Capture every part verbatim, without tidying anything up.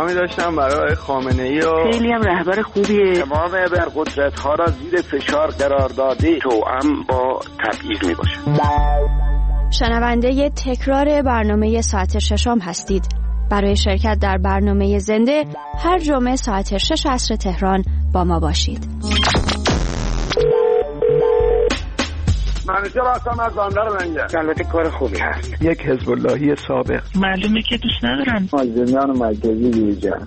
پیغامی داشتم برای خامنه‌ای و خیلی هم رهبر خوبیه. تمام ابرقدرت‌ها را زیر فشار قرار داده توأم با تبعیض میباشه. شنونده تکرار برنامه ساعت ششم هستید. برای شرکت در برنامه زنده هر جمعه ساعت شش عصر تهران با ما باشید. منیجر هستم از بندر منگه. البته کار خوبی هست. یک حزب اللهی سابق. معلومه که دوست ندارم. مازدمیان مرکزی دیجا.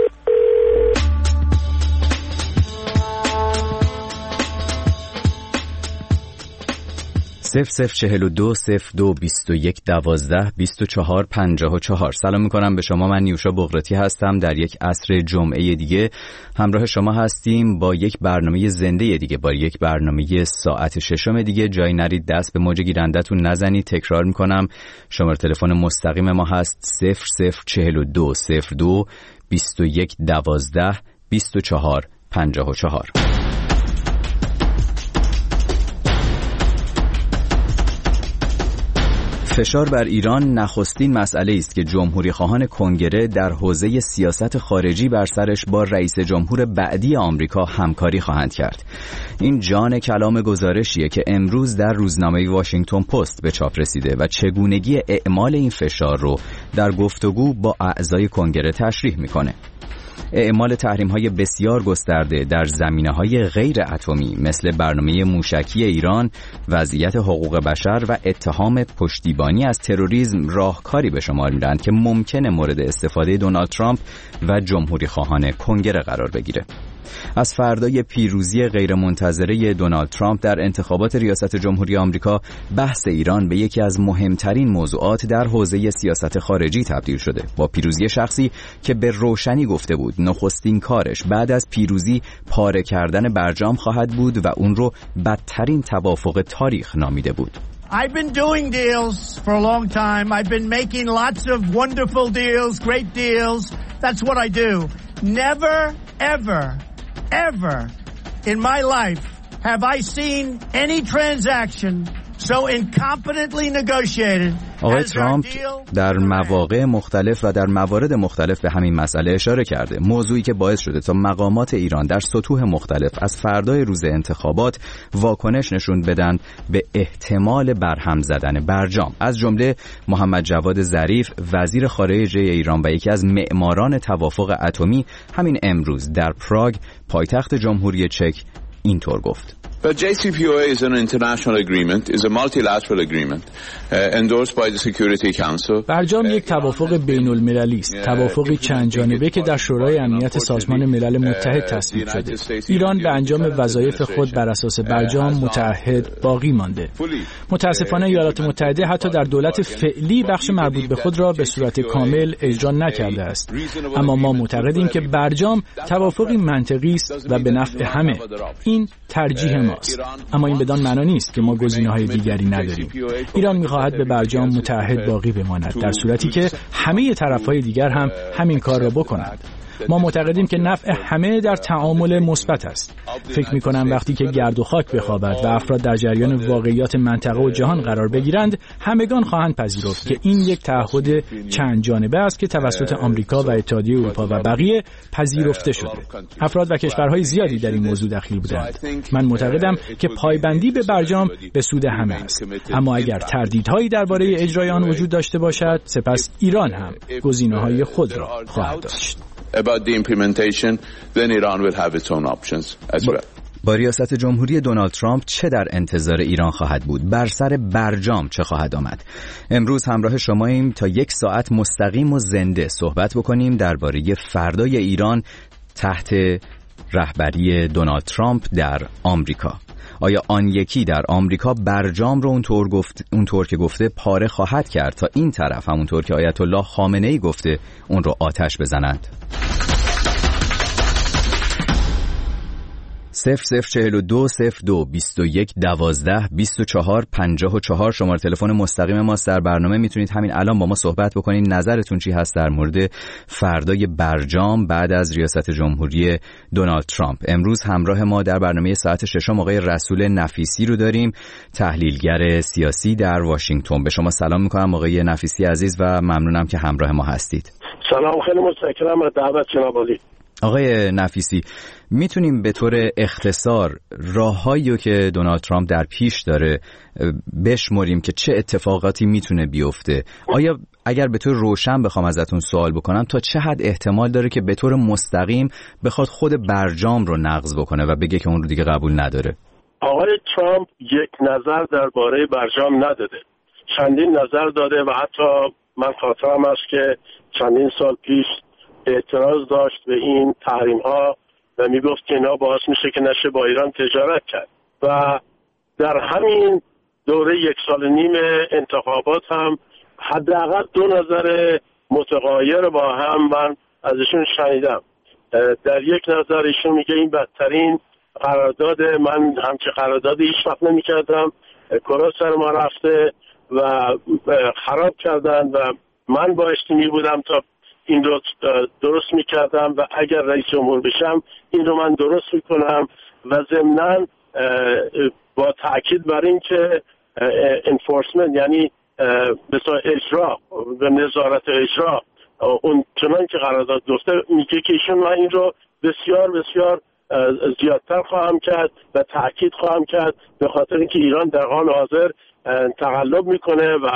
صفر صفر چهل و دو صفر دو بیست و یک دوازده بیست و چهار پنجاه و چهار. سلام میکنم به شما. من نیوشا بغراتی هستم. در یک عصر جمعه دیگه همراه شما هستیم با یک برنامه زنده دیگه، با یک برنامه ساعت ششم دیگه. جایی نرید، دست به موج گیرندتون نزنید. تکرار میکنم شماره تلفن مستقیم ما هست صفر صفر چهل و دو صفر دو بیست و یک دوازده بیست و چهار پنجاه و چهار. فشار بر ایران نخستین مسئله است که جمهوری خواهان کنگره در حوزه سیاست خارجی بر سرش با رئیس جمهور بعدی آمریکا همکاری خواهند کرد. این جان کلام گزارشیه که امروز در روزنامه واشنگتن پست به چاپ رسیده و چگونگی اعمال این فشار رو در گفتگو با اعضای کنگره تشریح میکنه. اعمال تحریم‌های بسیار گسترده در زمینه‌های غیر اتمی مثل برنامه موشکی ایران، وضعیت حقوق بشر و اتهام پشتیبانی از تروریسم راهکاری به شمار می‌رند که ممکنه مورد استفاده دونالد ترامپ و جمهوری خواهان کنگره قرار بگیره. از فردای پیروزی غیرمنتظره دونالد ترامپ در انتخابات ریاست جمهوری آمریکا، بحث ایران به یکی از مهمترین موضوعات در حوزه سیاست خارجی تبدیل شده. با پیروزی شخصی که به روشنی گفته بود نخستین کارش بعد از پیروزی پاره کردن برجام خواهد بود و اون رو بدترین توافق تاریخ نامیده بود. I've been doing deals for a long time. I've been making lots of wonderful deals, great deals. That's what I do. Never, ever, ever in my life have I seen any transaction so incompetently negotiated. آقای ترامپ در مواقع مختلف و در موارد مختلف به همین مسئله اشاره کرده، موضوعی که باعث شده تا مقامات ایران در سطوح مختلف از فردای روز انتخابات واکنش نشون بدن به احتمال برهم زدن برجام. از جمله محمد جواد ظریف وزیر خارجه ایران و یکی از معماران توافق اتمی همین امروز در پراگ پایتخت جمهوری چک اینطور گفت: The J C P O A is an international agreement, is a multilateral agreement uh, endorsed by the Security Council. برجام یک توافق بین المللی است، توافقی چند جانبه که در شورای امنیت سازمان ملل متحد تصویب شده. ایران به انجام وظایف خود بر اساس برجام متعهد باقی مانده. متاسفانه ایالات متحده حتی در دولت فعلی بخش مربوط به خود را به صورت کامل اجرا نکرده است. اما ما معتقدیم که برجام توافقی منطقی است و به نفع همه. این ترجیح ماست. اما این بدان معنا نیست که ما گزینه‌های دیگری نداریم. ایران می‌خواهد به برجام متعهد باقی بماند در صورتی که همه طرف‌های دیگر هم همین کار را بکنند. ما معتقدیم که نفع همه در تعامل مثبت است. فکر می‌کنم وقتی که گرد و خاک بخوابد و افراد در جریان واقعیات منطقه و جهان قرار بگیرند، همگان خواهند پذیرفت که این یک تعهد چند جانبه است که توسط آمریکا و اتحادیه اروپا و بقیه پذیرفته شده. افراد و کشورهای زیادی در این موضوع دخیل بودند. من معتقدم که پایبندی به برجام به سود همه است. اما اگر تردیدهایی درباره اجرای آن وجود داشته باشد، سپس ایران هم گزینه‌های خود را خواهد داشت. About the implementation, then Iran will have its own options as well. با ریاست جمهوری دونالد ترامپ چه در انتظار ایران خواهد بود؟ بر سر برجام چه خواهد آمد؟ امروز همراه شماییم تا یک ساعت مستقیم و زنده صحبت بکنیم درباره فردای ایران تحت رهبری دونالد ترامپ در آمریکا. آیا آن یکی در آمریکا برجام رو اونطور گفت اونطور که گفته پاره خواهد کرد تا این طرف همونطور که آیت الله خامنه‌ای گفته اون رو آتش بزنند؟ صفر صفر چهل و دو صفر دو بیست و یک دوازده بیست و چهار پنجاه و چهار شماره تلفن مستقیم ماست در برنامه. میتونید همین الان با ما صحبت بکنید. نظرتون چی هست در مورد فردای برجام بعد از ریاست جمهوری دونالد ترامپ؟ امروز همراه ما در برنامه ساعت ششم آقای رسول نفیسی رو داریم، تحلیلگر سیاسی در واشنگتن. به شما سلام میکنم آقای نفیسی عزیز و ممنونم که همراه ما هستید. سلام، خیلی متشکرم از دعوت جناب عالی. آقای نفیسی، میتونیم به طور اختصار راههایی که دونالد ترامپ در پیش داره بشمریم که چه اتفاقاتی میتونه بیفته؟ آیا اگر به طور روشن بخوام ازتون سوال بکنم، تا چه حد احتمال داره که به طور مستقیم بخواد خود برجام رو نقض بکنه و بگه که اون رو دیگه قبول نداره؟ آقای ترامپ یک نظر درباره برجام نداده، چندین نظر داده و حتی من خاطرم است که چندین سال پیش اعتراض داشت به این تحریم ها و میگفت که اینا باعث میشه که نشه با ایران تجارت کرد و در همین دوره یک سال و نیم انتخابات هم حداقل دو نظر متغایر با هم من ازشون شنیدم. در یک نظر ایشون میگه این بدترین قرارداد، من همچه قراردادی هیچ وقت نمی کردم، کلا سر ما رفته و خراب کردن و من بایستی می بودم تا این رو درست می کردم و اگر رئیس جمهور بشم این رو من درست می کنم و ضمناً با تأکید بر این که انفورسمنت یعنی مثلا اجرا و نظارت اجرا اون چنان که قرارداد گفته، میگه که ایشون من این رو بسیار بسیار زیادتر خواهم کرد و تأکید خواهم کرد به خاطر اینکه ایران در حال حاضر تقلب میکنه و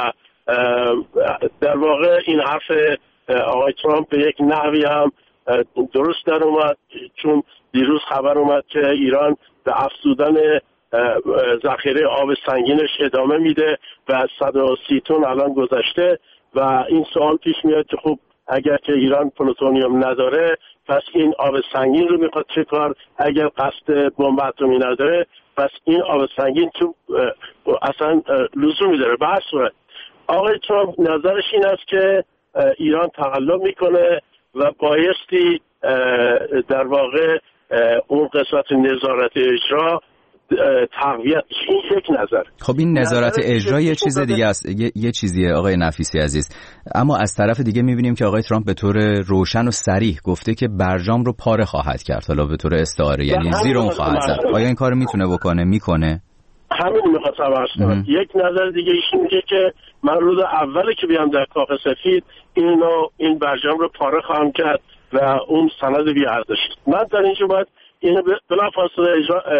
در واقع این حرف آقای ترامپ به یک نحوی هم درست در اومد، چون دیروز خبر اومد که ایران به افزودن ذخیره آب سنگینش ادامه میده و صد و سی تن الان گذشته و این سوال پیش میاد که خب اگر که ایران پلوتونیوم نداره پس این آب سنگین رو میخواد چه کار؟ اگر قصد بمب اتمی نداره پس این آب سنگین تو اصلا لزومی داره. به هر صورت آقای ترامپ نظرش این است که ایران تقلب میکنه و بایستی در واقع اون قسمت نظارت اجرا تقویت. این یک نظر. خب این نظارت اجرا یه چیز دیگه است، یه, یه چیزیه آقای نفیسی عزیز، اما از طرف دیگه میبینیم که آقای ترامپ به طور روشن و صریح گفته که برجام رو پاره خواهد کرد، حالا به طور استعاره، یعنی زیر اون خواهد زد. آیا این کارو میتونه بکنه؟ میکنه؟ همین میخواستم عرض کنم. یک نظر دیگه ایشون میگه که من روز اولی که بیام در کاخ سفید اینو این برجام رو پاره خواهم کرد و اون سند بی ارزش. من در اینجا باید اینو بلافاصله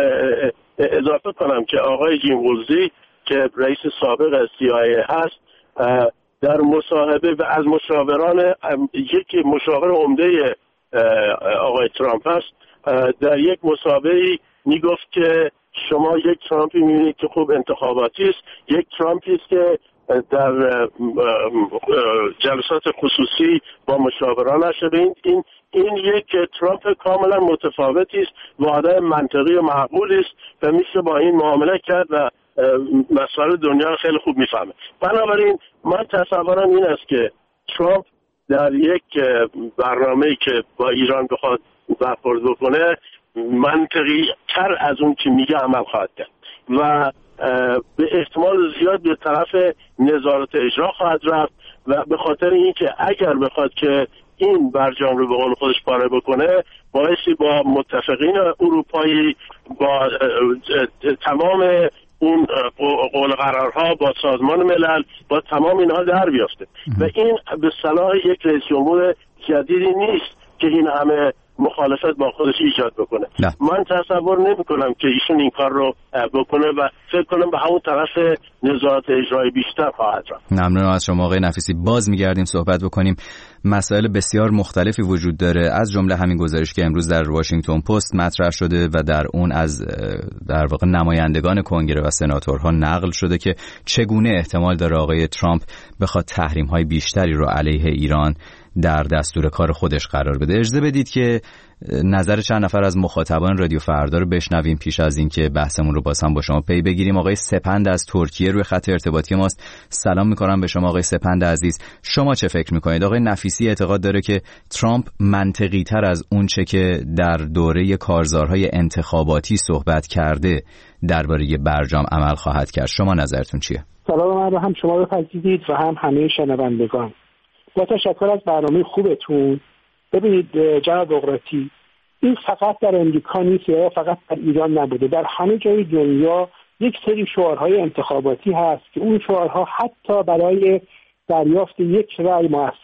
اضافه کنم که آقای جیم وولزی که رئیس سابق سی آی ای هست در مصاحبه و از مشاوران یکی مشاور عمده آقای ترامپ هست، در یک مصاحبه میگفت که شما یک ترامپی میبینید که خوب انتخاباتی است، یک ترامپی است که در جلسات خصوصی با مشاورانش این این این یک ترامپ کاملا متفاوتی است و آدم منطقی و معقولی است و میشه با این معامله کرد و مسائل دنیا رو خیلی خوب میفهمه. بنابراین من تصورم این است که ترامپ در یک برنامه‌ای که با ایران بخواد برخورد بکنه منطقی تر از اون که میگه عمل خواهد کرد و به احتمال زیاد به طرف نظارت اجرا خواهد رفت و به خاطر اینکه اگر بخواد که این برجام رو به قول خودش پاره بکنه باعثی با متفقین اروپایی با تمام اون قول قرارها با سازمان ملل با تمام اینها در بیافته و این به صلاح یک رئیس جمهور جدیدی نیست که این همه مخالفت با خودش ایجاد بکنه. نه. من تصور نمی کنم که ایشون این کار رو بکنه و فکر کنم به همون طرف نظارت اجرایی بیشتر خواهد رفت. ممنونم از شما آقای نفیسی. باز میگردیم صحبت بکنیم. مسائل بسیار مختلفی وجود داره، از جمله همین گزارش که امروز در واشنگتن پست مطرح شده و در اون از در واقع نمایندگان کنگره و سناتورها نقل شده که چگونه احتمال داره آقای ترامپ بخواد تحریم‌های بیشتری رو علیه ایران در دستور کار خودش قرار بده. اجازه بدید که نظر چند نفر از مخاطبان رادیو فردا رو بشنویم پیش از اینکه بحثمون رو باز هم با شما پی بگیریم. آقای سپند از ترکیه روی خط ارتباطی ماست. سلام می‌کنم به شما آقای سپند عزیز. شما چه فکر می‌کنید؟ آقای نفیسی اعتقاد داره که ترامپ منطقی‌تر از اون چه که در دوره کارزارهای انتخاباتی صحبت کرده درباره برجام عمل خواهد کرد. شما نظرتون چیه؟ سلام، من رو هم شما بپذیرید و هم همه شنوندگان. با تشکر از برنامه خوبتون. ببینید جناب اقراتی، این فقط در امریکا نیست یا فقط در ایران نبوده، در همه جای دنیا یک سری شعارهای انتخاباتی هست که اون شعارها حتی برای دریافت یک رأی موثره.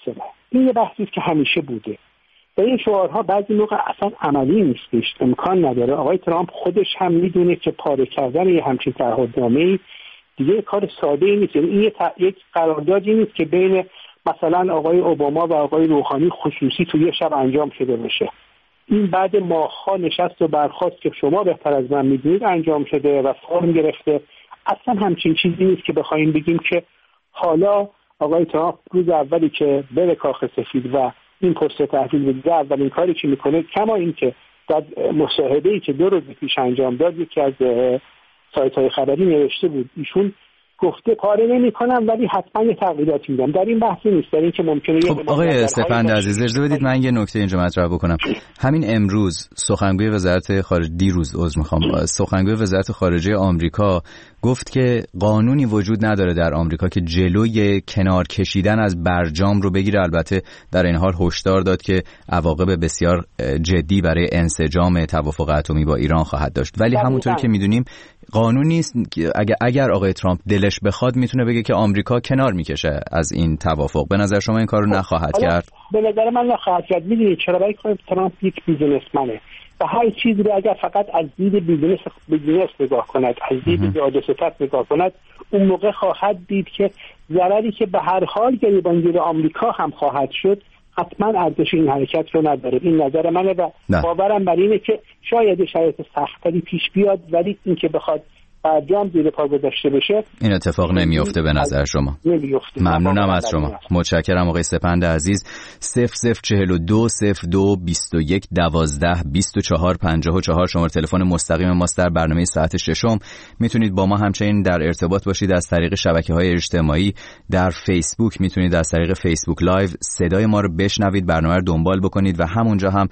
این یه بحثی که همیشه بوده و این شعارها بعضی موقع اصلا عملی نیستش، امکان نداره. آقای ترامپ خودش هم میدونه که پاره کردن یه همچین تعهدنامه‌ای دیگه کار ساده‌ای نیست. این یه ت... یک قراردادی نیست که بین مثلا آقای اوباما و آقای روحانی خصوصی توی یه شب انجام شده باشه. این بعد ماه‌ها نشست و برخاست که شما بهتر از من میدونید انجام شده و فرم گرفته. اصلا همچین چیزی نیست که بخوایم بگیم که حالا آقای ترامپ روز اولی که بره کاخ سفید و این پست تحویل بده اولین کاری که میکنه، کما این که در مصاحبه‌ای که دو روز پیش انجام داد یکی از سایت‌های خبری نوشته بود ایشون گفته پاره نمی‌کنم ولی حتما یه تغییراتی میدم. در این بحثی نیست، در این که ممکنه خب آقای اسفند عزیز اجازه بدید من یه نکته اینجا مطرح بکنم. همین امروز سخنگوی وزارت خارجه دیروز عذر می‌خوام سخنگوی وزارت خارجه آمریکا گفت که قانونی وجود نداره در آمریکا که جلوی کنار کشیدن از برجام رو بگیره. البته در این حال هشدار داد که عواقب بسیار جدی برای انسجام توافق اتمی با ایران خواهد داشت. ولی همونطور که می‌دونیم قانون نیست که اگر اگر آقای ترامپ دلش بخواد میتونه بگه که آمریکا کنار میکشه از این توافق. به نظر شما این کارو نخواهد کرد؟ به نظر من نخواهد کرد. میدونید چرا؟ برای که ترامپ یک بیزینسمنه و هر چیزی رو اگر فقط از دید بیزینس بیزینس نگاه کند، از دید جهاد و ستد نگاه کند، اون موقع خواهد دید که ضرری که به هر حال گریبانگیر آمریکا هم خواهد شد حتما ارزش این حرکت رو نداره. این نظر منه و باورم بر اینه که شاید شرایط سخت‌تری پیش بیاد ولی اینکه بخواد برجام زیر پا گذاشته بشه این اتفاق نمیفته به نظر شما. نمیفته. ممنونم از شما. متشکرم آقای سپند عزیز. صفر صفر چهل و دو صفر دو بیست و یک دوازده بیست و چهار پنجاه و چهار شماره تلفن مستقیم ماست در برنامه ساعت ششم. میتونید با ما همچنین در ارتباط باشید از طریق شبکه‌های اجتماعی. در فیسبوک میتونید از طریق فیسبوک لایو صدای ما رو بشنوید، برنامه رو دنبال بکنید و همونجا هم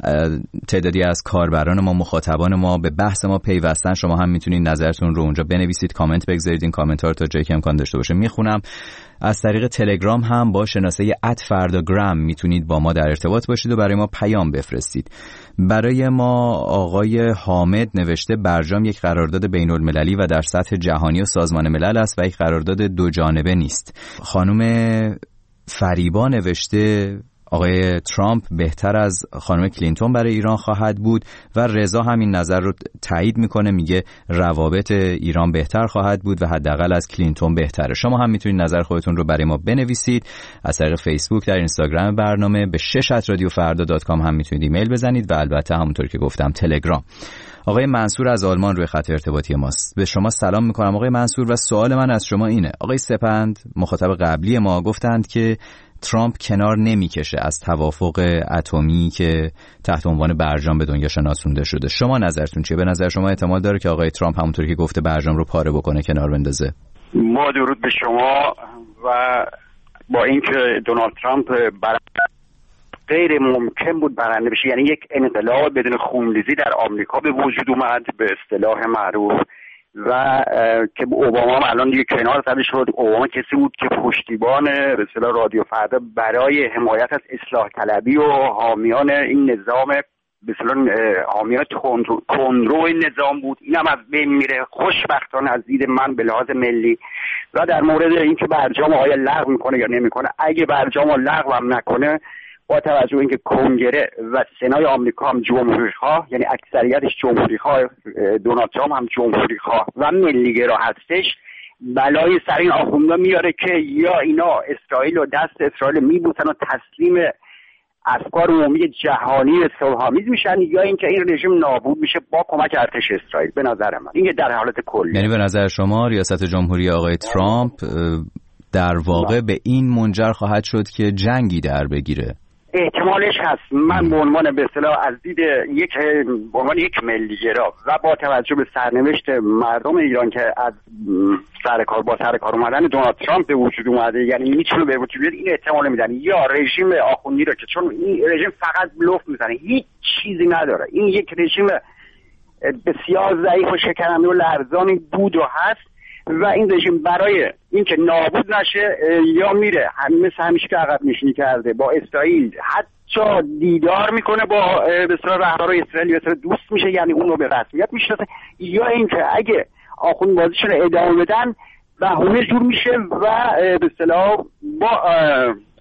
تعدادی از کاربران ما، مخاطبان ما به بحث ما پیوستن. شما هم میتونید نظرتون رو اونجا بنویسید، کامنت بگذارید. این کامنت ها رو تا جایی که امکان داشته باشه میخونم. از طریق تلگرام هم با شناسه ات فرداگرام میتونید با ما در ارتباط باشید و برای ما پیام بفرستید. برای ما آقای حامد نوشته برجام یک قرارداد بین المللی و در سطح جهانی و سازمان ملل است و یک قرارداد دو جانبه نیست. خانم فریبا نوشته آقای ترامپ بهتر از خانم کلینتون برای ایران خواهد بود و رضا همین نظر رو تایید میکنه، میگه روابط ایران بهتر خواهد بود و حداقل از کلینتون بهتره. شما هم میتونید نظر خودتون رو برای ما بنویسید از طریق فیسبوک، در اینستاگرام برنامه، به شش ات رادیو فردا دات کام هم میتونید ایمیل بزنید و البته همونطور که گفتم تلگرام. آقای منصور از آلمان روی خط ارتباطی ماست. به شما سلام میکنم آقای منصور و سوال من از شما اینه. آقای سپند مخاطب قبلی ما گفتند که ترامپ کنار نمیکشه از توافق اتمی که تحت عنوان برجام به دنیا شناسونده شده. شما نظرتون چیه؟ به نظر شما احتمال داره که آقای ترامپ همونطوری که گفته برجام رو پاره بکنه، کنار بندازه؟ ما درود به شما. و با اینکه دونالد ترامپ بر غیر ممکن بود برنده بشه، یعنی یک انقلاب بدون خونریزی در آمریکا به وجود اومد به اصطلاح معروف و که اوباما هم الان دیگه کنار زده شد. اوباما کسی بود که پشتیبان به اصطلاح رادیو فردا برای حمایت از اصلاح طلبی و حامیان این نظام به اصطلاح حامیان کندرو این نظام بود. این هم از بین میره خوشبختانه از دید من به لحاظ ملی. و در مورد اینکه برجام آیا لغو میکنه یا نمیکنه، اگه برجام رو لغو هم نکنه با توجه اینکه کنگره و سنای آمریکا هم جمهوری‌خواه، یعنی اکثریتش جمهوری‌خواه، دونالد ترامپ هم جمهوری‌خواه و ملی‌گرا هستش، بلای سر این آخوندا میاره که یا اینا اسرائیل و دست اسرائیل میبوسن و تسلیم افکار عمومی جهانی صلح‌آمیز میشن، یا اینکه این رژیم نابود میشه با کمک ارتش اسرائیل. به نظر من این در حالت کلی. یعنی به نظر شما ریاست جمهوری آقای ترامپ در واقع به این منجر خواهد شد که جنگی در بگیره؟ احتمالش هست. من به عنوان به اصطلاح از دید یک به عنوان یک ملی‌گرا و با توجه به سرنوشت مردم ایران که از سر کار با سر کار اومدن دونالد ترامپ به وجود اومده، یعنی میتونه به وجود بیاد، این احتمال میدن یا رژیم آخوندی رو که چون این رژیم فقط بلوف میزنه، هیچ چیزی نداره، این یک رژیم بسیار ضعیف و شکننده و لرزانی بود و هست و این رژیم برای اینکه نابود نشه یا میره مثل همیشه که عقب نشینی کرده با اسرائیل، حتی دیدار میکنه با به اصطلاح رهبرای اسرائیل، به اصطلاح دوست میشه، یعنی اون رو به رسمیت میشناسه، یا اینکه اگه آخوند بازیشون ادامه بدن بهونه جور میشه و به اصطلاح با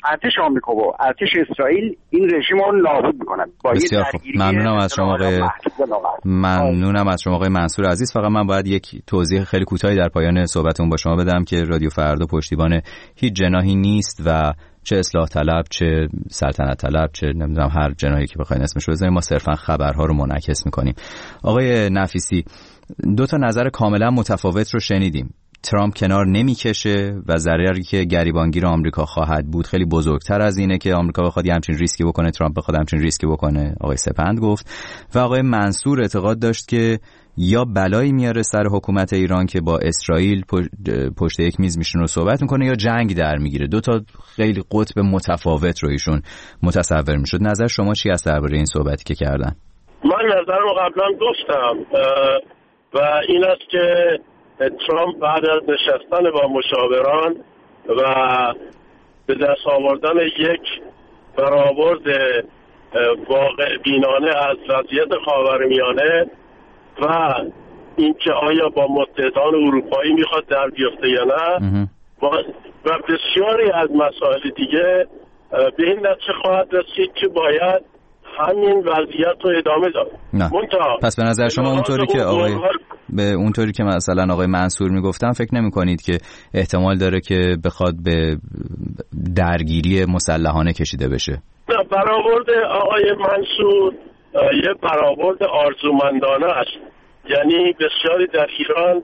ارتش آمریکا و ارتش اسرائیل این رژیم رو نابود میکنن. بسیار خوب، ممنونم از شما آقای ممنونم از شما آقای منصور عزیز. فقط من باید یک توضیح خیلی کوتاهی در پایان صحبتمون با شما بدم که رادیو فردا پشتیبان هیچ جناحی نیست و چه اصلاح طلب، چه سلطنت طلب، چه نمیدونم هر جناحی که بخواید اسمش رو بذاریم، ما صرفا خبرها رو منعکس میکنیم. آقای نفیسی، دو تا نظر کاملا متفاوت رو شنیدیم. ترامپ کنار نمیکشه و ضرری که گریبانگیر آمریکا خواهد بود خیلی بزرگتر از اینه که آمریکا بخواد همچین ریسکی بکنه، ترامپ بخواد همچین ریسکی بکنه. آقای سپند گفت و آقای منصور اعتقاد داشت که یا بلایی میاره سر حکومت ایران که با اسرائیل پشت یک میز میشونه و صحبت میکنه یا جنگ در میگیره. دو تا خیلی قطب متفاوت رو ایشون متصور میشد. نظر شما چی است درباره این صحبتی که کردن؟ من نظرم قبلا گفتم و این است که ترامپ بعد از نشستن با مشاوران و به دست آوردن یک برآورد واقع بینانه از وضعیت خاورمیانه و اینکه آیا با متحدان اروپایی میخواد در بیفته یا نه و بسیاری از مسائل دیگه به این نتیجه خواهد رسید که باید همین وضعیت رو ادامه داد. پس به نظر شما اونطوری که آقای به اونطوری که مثلا آقای منصور میگفتن فکر نمی کنید که احتمال داره که بخواد به درگیری مسلحانه کشیده بشه؟ نه، برآورد آقای منصور یه برآورد آرزومندانه است. یعنی بسیاری در ایران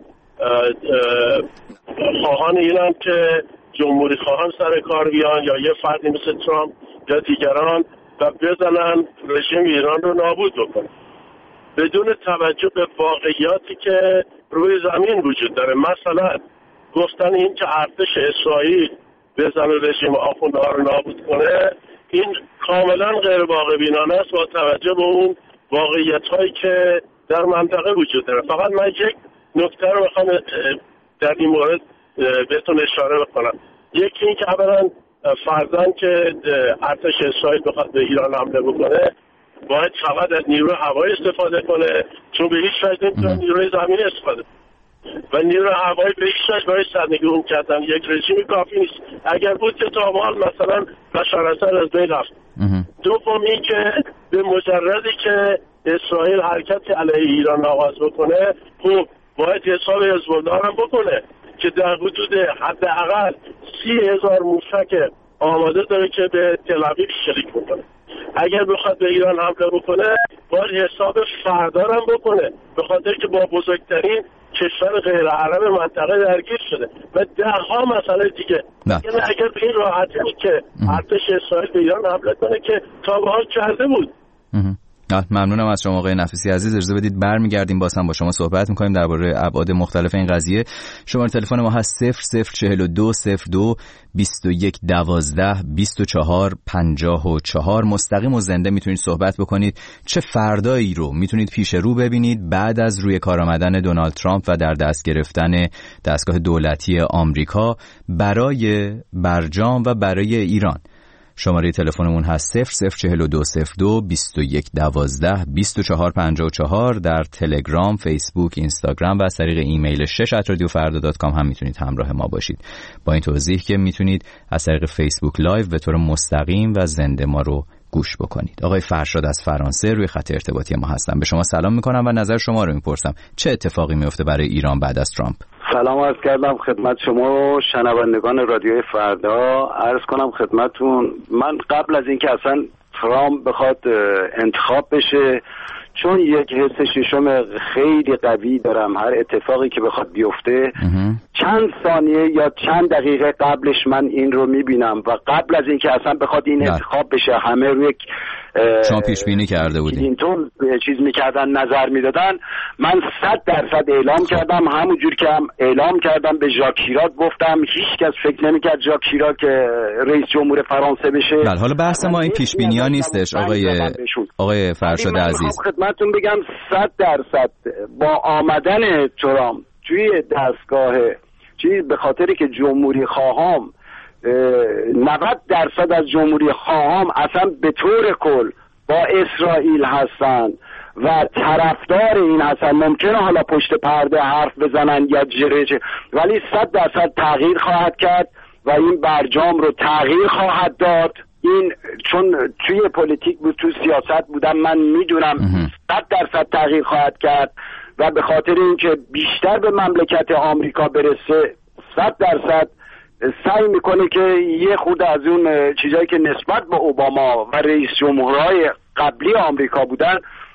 خواهان اینن که جمهوری خواهان سر کار بیان یا یه فردی مثل ترامپ یا دیگران و بزنن رژیم ایران رو نابود بکنن بدون توجه به واقعیاتی که روی زمین وجود داره. مثلا گفتن این که ارتش اسرائیل بزنه رژیم آخوندها رو نابود کنه، این کاملا غیر واقع بینانه است با توجه به اون واقعیت هایی که در منطقه وجود داره. فقط من یک نکته رو میخوام در این مورد بهتون اشاره بکنم. یکی این که اولا فرضاً که ارتش اسرائیل بخواد به ایران حمله بکنه باید فقط از نیروی هوایی استفاده کنه، چون به هیچ وجه نمیتونه نیروی زمینی استفاده و نیروی هوایی به هیچ وجه برای سرنگون کردن یک رژیم کافی نیست. اگر بود که تا حال مثلا بشار اسد از بین رفت. دومی که به مجردی که اسرائیل حرکت علیه ایران آغاز بکنه، خب باید حساب حزب الله هم بکنه که در حدود حداقل سی هزار موشک آماده داره که به تل آویو شلیک بکنه. اگر بخواد به ایران حمله بکنه باید حساب فردار هم بکنه، به خاطر که با بزرگترین کشور غیر عرب منطقه درگیر شده و ده ها مسئله دیگه. یعنی اگر به این راحتی بود که ارتش اسرائیل به ایران حمله کنه که تا به حال کرده بود. ممنونم از شما آقای نفیسی عزیز. اجازه بدید برمیگردیم باز هم با شما صحبت می‌کنیم درباره ابعاد مختلف این قضیه. شماره تلفن ما هست صفر صفر چهل و دو صفر دو بیست و یک دوازده بیست و چهار پنجاه و چهار. مستقیم و زنده میتونید صحبت بکنید. چه فردایی رو میتونید پیش رو ببینید بعد از روی کار آمدن دونالد ترامپ و در دست گرفتن دستگاه دولتی آمریکا برای برجام و برای ایران؟ شماره تلفنمون هست صفر صفر چهل و دو صفر دو بیست و یک دوازده بیست و چهار پنجاه و چهار. در تلگرام، فیسبوک، اینستاگرام و از طریق ایمیل شش ات رادیو فردا دات کام هم میتونید همراه ما باشید. با این توضیح که میتونید از طریق فیسبوک لایو به طور مستقیم و زنده ما رو گوش بکنید. آقای فرشاد از فرانسه روی خط ارتباطی ما هستن. به شما سلام میکنم و نظر شما رو میپرسم. چه اتفاقی میفته برای ایران بعد از ترامپ؟ سلام عرض کردم خدمت شما و شنوندگان رادیوی فردا. عرض کنم خدمتون من قبل از اینکه اصلا ترامپ بخواد انتخاب بشه، چون یک حس ششم خیلی قوی دارم هر اتفاقی که بخواد بیفته چند ثانیه یا چند دقیقه قبلش من این رو میبینم و قبل از اینکه اصلا بخواد این انتخاب بشه همه روی شما پیش بینی کرده بودین اینطور چیز میکردن، نظر میدادن. من صد درصد اعلام کردم، همونجور که هم اعلام کردم به ژاک شیراک گفتم هیچ کس فکر نمیکرد ژاک شیراک رئیس جمهور فرانسه بشه. بله، حالا بحث ما این پیش بینی ها نیستش آقای آقای فرشاد عزیز. خدمتتون بگم صد درصد با آمدن ترامپ توی دستگاه چیز به خاطری که جمهوری خواهام نود درصد از جمهوری خواهام اصلا به طور کل با اسرائیل هستن و طرفدار این هستن. ممکنه حالا پشت پرده حرف بزنن یا جره، ولی صد درصد تغییر خواهد کرد و این برجام رو تغییر خواهد داد. این چون توی پلیتیک بود، تو سیاست بودم، من میدونم صد درصد تغییر خواهد کرد و به خاطر اینکه بیشتر به مملکت آمریکا برسه صد درصد سعی میکنه که یه خورده از اون چیزایی که نسبت به اوباما و رئیس جمهورهای قبلی آمریکا بودن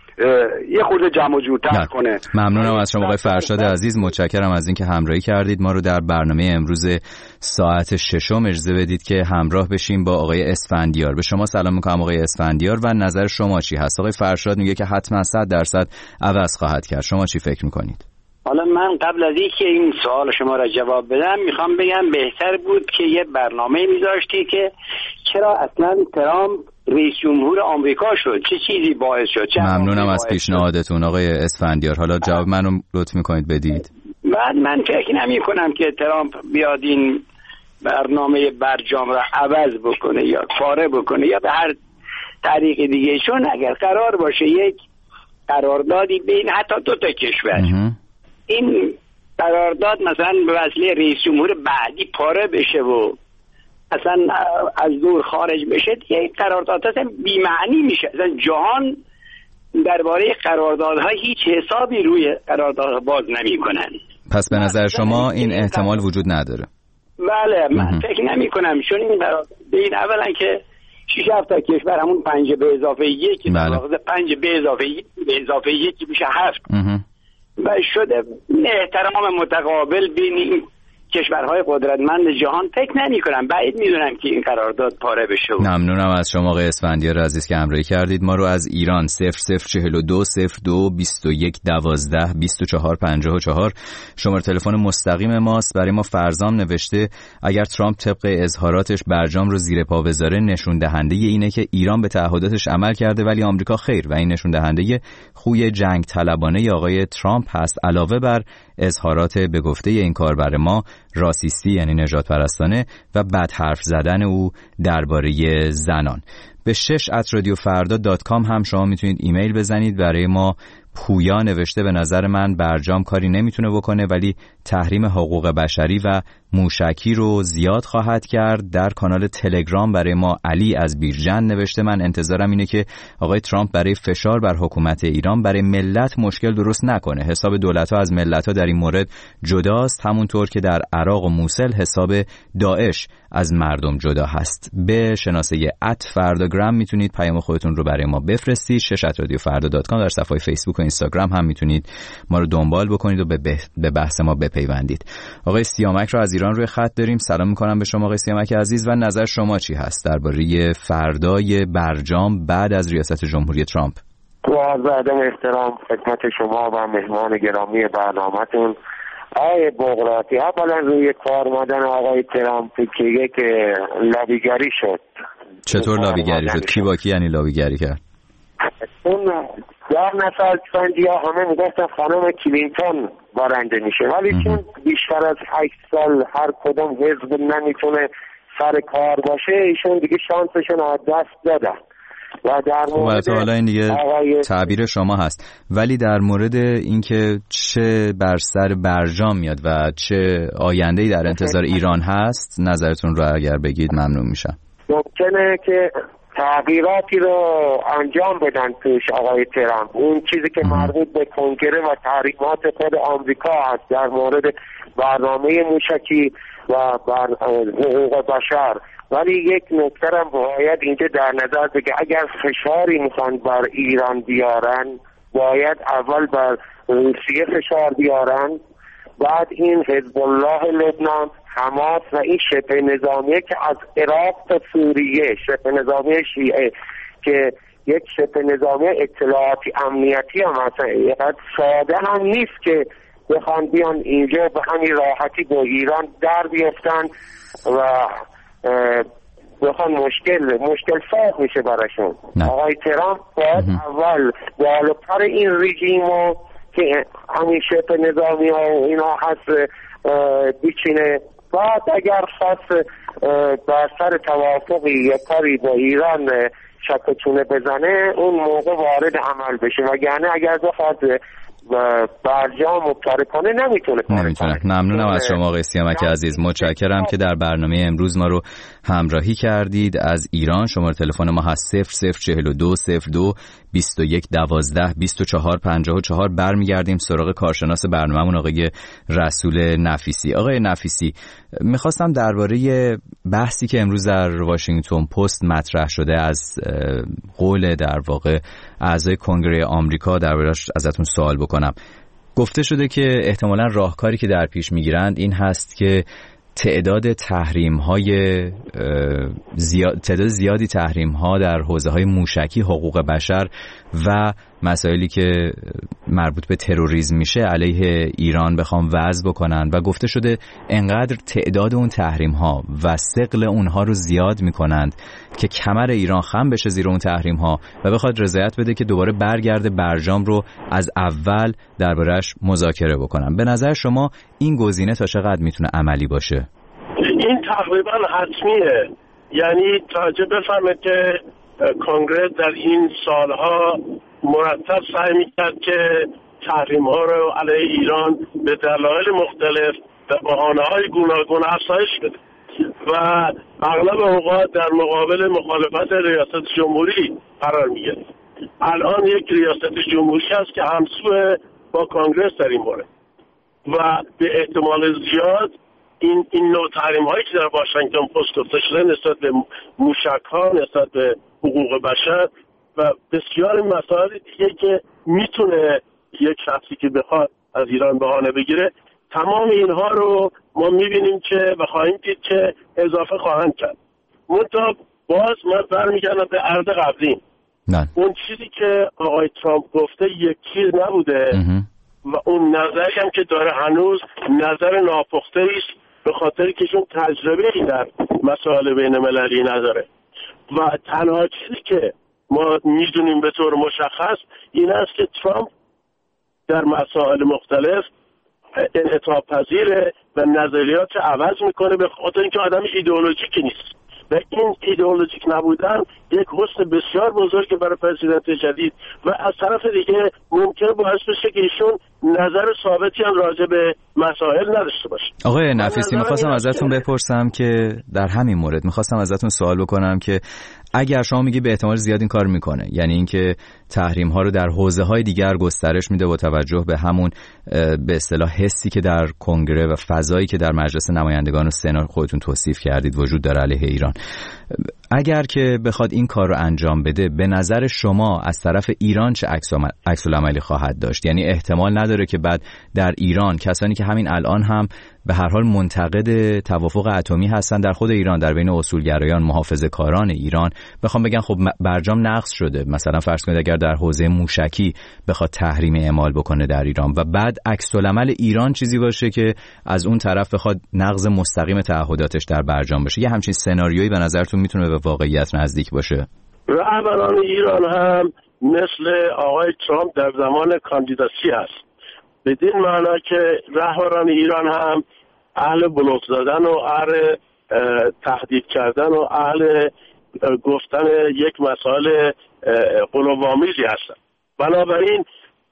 یه خورده جمع و جورتر کنه. ممنونم از شما آقای فرشاد عزیز، متشکرم از اینکه همراهی کردید. ما رو در برنامه امروز ساعت ششم اجازه بدید که همراه بشیم با آقای اسفندیار. به شما سلام میکنم آقای اسفندیار و نظر شما چی هست؟ آقای فرشاد میگه که حتما صد درصد عوض خواهد کرد، شما چی فکر میکنید؟ حالا من قبل از اینکه این سوال شما را جواب بدم میخوام بگم بهتر بود که یه برنامه میذاشتی که چرا اصلا ترامپ رئیس جمهور آمریکا شد، چه چیزی باعث شد. چه ممنونم از پیشنهادتون آقای اسفندیار. حالا جواب منو لطف میکنید بدید. بعد من فکر نمی کنم که ترامپ بیاد این برنامه برجام را عوض بکنه یا پاره بکنه یا به هر طریق دیگه، چون اگر قرار باشه یک قراردادی بین حتی دو تا کشور این قرارداد مثلا به وسیله رئیس جمهور بعدی پاره بشه و اصلا از دور خارج بشه، دیگه قرارداد اصلا بی‌معنی میشه. اصلا جهان درباره قراردادها هیچ حسابی روی قراردادها باز نمیکنن. پس به نظر شما این احتمال وجود نداره؟ بله من فکر نمی کنم، چون این قرارداد بین اولا که شش هفت تا کشور همون پنج به اضافه یک بله. پنج به اضافه یک به اضافه یک میشه هفت و شده احترام متقابل بین این کشورهای قدرتمند جهان فکر نمی کنم، بعید میدونم که این قرارداد پاره بشه. ممنونم از شما آقای اسفندیار عزیز که همراهی کردید. ما رو از ایران صفر صفر چهل و دو صفر دو بیست و یک دوازده بیست و چهار پنجاه و چهار شماره تلفن مستقیم ماست. برای ما فرزام نوشته اگر ترامپ طبق اظهاراتش برجام رو زیر پا بذاره نشون دهنده اینه که ایران به تعهداتش عمل کرده ولی آمریکا خیر، و این نشون دهنده خوی جنگ طلبانه آقای ترامپ هست. علاوه بر اظهارات به گفته این کاربر ما راسیستی یعنی نژاد پرستانه و بد حرف زدن او درباره زنان. به شش ات رادیو فردا دات کام هم شما میتونید ایمیل بزنید. برای ما پویا نوشته به نظر من برجام کاری نمیتونه بکنه ولی تحریم حقوق بشری و موشکی رو زیاد خواهد کرد. در کانال تلگرام برای ما علی از بیرجن نوشته من انتظارم اینه که آقای ترامپ برای فشار بر حکومت ایران برای ملت مشکل درست نکنه. حساب دولت‌ها از ملت‌ها در این مورد جداست، همونطور که در عراق و موصل حساب داعش از مردم جدا هست. به شناسه ات فرداگرام میتونید پیام خودتون رو برای ما بفرستید. شش ات رادیو فردا دات کام در صفحه فیسبوک و اینستاگرام هم میتونید ما رو دنبال بکنید و به بحث ما بپیوندید. آقای سیامک رو از ایران روی خط داریم. سلام میکنم به شما آقای سیامک عزیز و نظر شما چی هست درباره فردای برجام بعد از ریاست جمهوری ترامپ؟ با عرض ادب احترام خدمت شما و مهمان گرامی برنامه‌تون آقای بغراتی، اولا روی کار مادن آقای ترامپ که یک لابیگری شد. چطور لابیگری شد؟ کی با کی یعنی لابیگری کرد؟ اون در نسل فندی ها همه میگفتن خانم کلینتون برنده میشه، ولی چون بیشتر از هشت سال هر کدوم حزب نمیتونه سر کار باشه ایشون دیگه شانسشون از دست دادن. و در مورد حالا این دیگه آقای... تعبیر شما هست، ولی در مورد اینکه چه بر سر برجام میاد و چه آینده‌ای در انتظار ایران هست نظرتون رو اگر بگید ممنون میشم. ممکنه که تغییراتی رو انجام بدن توش آقای ترامپ، اون چیزی که مربوط به کنگره و تحریمات خود آمریکا هست در مورد برنامه موشکی و بر حقوق بشر. ولی یک نکته هم باید اینجا در نظر بگه اگر فشاری میخوان بر ایران بیارن باید اول بر روسیه فشار بیارن، بعد این حزب الله لبنان، حماس و این شبه نظامیه که از عراق تا سوریه، شبه نظامیه شیعه که یک شبه نظامیه اطلاعاتی امنیتی هم مثلا اینقدر ساده هم نیست که بخوان بیان اینجا به همین راحتی با ایران در بیفتن و بخوان مشکل مشکل ساز میشه براشون. آقای ترامپ باید اول بالاتر این رژیمو که همین شبه نظامی ها و اینا هست بیچینه، بعد اگر خواست بر سر توافقی یا کاری با ایران شکتونه بزنه اون موقع وارد عمل بشه، وگرنه اگر بخواد برجام مبتره کنه نمیتونه نمیتونه. ممنونم از شما آقای سیامک عزیز، متشکرم که در برنامه امروز ما رو همراهی کردید. از ایران شماره تلفن ما هست صفر صفر چهل و دو صفر دو بیست و یک دوازده بیست و چهار پنجاه و چهار. برمیگردیم سراغ کارشناس برنامه‌مون آقای رسول نفیسی. آقای نفیسی، میخواستم درباره بحثی که امروز در واشنگتن پست مطرح شده از قول در واقع اعضای کنگره آمریکا درباره‌اش ازتون سوال بکنم. گفته شده که احتمالاً راهکاری که در پیش میگیرند این هست که تعداد تحریم‌های زیاد، تعداد زیادی تحریم‌ها در حوزه‌های موشکی، حقوق بشر و مسائلی که مربوط به تروریسم میشه علیه ایران بخوام وضع بکنن و گفته شده انقدر تعداد اون تحریم‌ها و ثقل اونها رو زیاد میکنند که کمر ایران خم بشه زیر اون تحریم‌ها و بخواد رضایت بده که دوباره برگرده برجام رو از اول درباره‌اش مذاکره بکنن. به نظر شما این گزینه تا چقدر میتونه عملی باشه؟ این تقریبا حتمیه. یعنی توجه بفرمایید که کنگره در این سالها مرتب سعی میکرد که تحریم ها رو علیه ایران به دلایل مختلف به بهانه های گوناگون افزایش بده و اغلب اوقات در مقابل مخالفت ریاست جمهوری قرار میگیره. الان یک ریاست جمهوری هست که همسو با کنگره در این مورد و به احتمال زیاد این این نوع تحریم هایی که در واشنگتن پست گفته شده نسبت به موشک ها، نسبت به حقوق بشر و بسیار مسائل دیگه که میتونه یک شخصی که بخواد از ایران بهانه بگیره، تمام اینها رو ما میبینیم که و خواهیم دید که اضافه خواهند کرد. منتها باز من برمیگردم به عرض قبلیم. نه. اون چیزی که آقای ترامپ گفته یک چیز نبوده اه. و اون نظری هم که داره هنوز نظر ناپخته است، به خاطر که چون تجربه‌ای در مسائل بین المللی نداره و تنها چیزی که ما میدونیم به طور مشخص این است که ترامپ در مسائل مختلف انعطاف پذیره و نظریات عوض میکنه به خاطر اینکه آدم ایدئولوژیکی نیست و این ایدئولوژیک نبودن یک حسن بسیار بزرگه برای پرزیدنت جدید و از طرف دیگه ممکنه باعث بشه که ایشون نظر ثابتی هم راجع به مسائل نداشته باشه. آقای نفیسی، میخواستم ازتون بپرسم که در همین مورد میخواستم ازتون سوال بکنم که اگر شما میگی به احتمال زیاد این کار میکنه، یعنی اینکه تحریم ها رو در حوزه های دیگر گسترش میده با توجه به همون به اصطلاح حسی که در کنگره و فضایی که در مجلس نمایندگان و سنا خودتون توصیف کردید وجود داره علیه ایران، اگر که بخواد این کار رو انجام بده، به نظر شما از طرف ایران چه عکس العملی خواهد داشت؟ یعنی احتمال نداره که بعد در ایران کسانی که همین الان هم به هر حال منتقد توافق اتمی هستن در خود ایران، در بین اصولگرایان، محافظه‌کاران ایران، بخوام بگن خب برجام نقض شده، مثلا فرض کنید اگر در حوزه موشکی بخواد تحریم اعمال بکنه در ایران و بعد عکس العمل ایران چیزی باشه که از اون طرف بخواد نقض مستقیم تعهداتش در برجام باشه، یه همچین سناریویی به نظرتون میتونه به واقعیت نزدیک باشه؟ رهبران ایران هم مثل آقای ترامپ در زمان کاندیداسی هست، بدین معنا که رهبران ایران هم اهل بلوک زدن و اهل تهدید کردن و اهل گفتن یک مسائل قلوب‌آمیزی هستن. بنابراین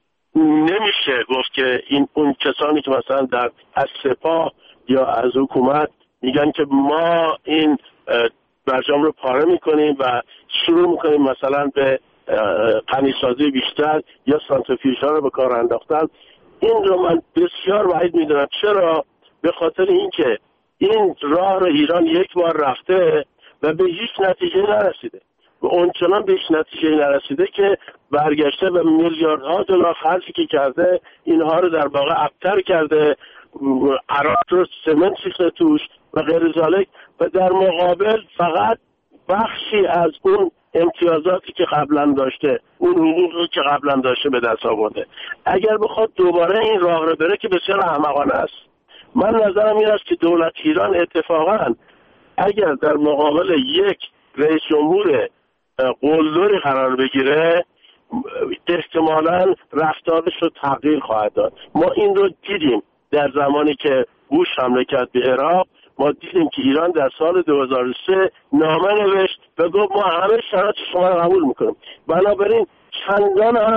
نمیشه گفت که این اون کسانی که مثلا در از سپاه یا از حکومت میگن که ما این برجام رو پاره میکنیم و شروع میکنیم مثلا به غنیسازی بیشتر یا سانتریفیوژها رو به کار انداختن. این رو من بسیار بعید میدونم. چرا؟ به خاطر اینکه این راه رو ایران یک بار رفته و به هیچ نتیجه نرسیده و اونچنان به هیچ نتیجه نرسیده که برگشته و میلیاردها دلار خرجی که کرده اینها رو در واقع ابتر کرده، عراق رو سمنت ریخته توش و غیر ذالک و در مقابل فقط بخشی از اون امتیازاتی که قبلا داشته، اون حقوقی که قبلا داشته به دست آورده. اگر بخواد دوباره این راه رو بره که بسیار احمقانه است. من نظرم این است که دولت ایران اتفاقا اگر در مقابل یک رئیس جمهور قلدری قرار بگیره احتمالاً رفتارش رو تغییر خواهد داد. ما این رو دیدیم در زمانی که بوش حمله کرد به عراق، ما دیدیم که ایران در سال دو هزار و سه نامه نوشت و گفت ما همه شرایط شما رو قبول میکنیم. بنابراین چندان هم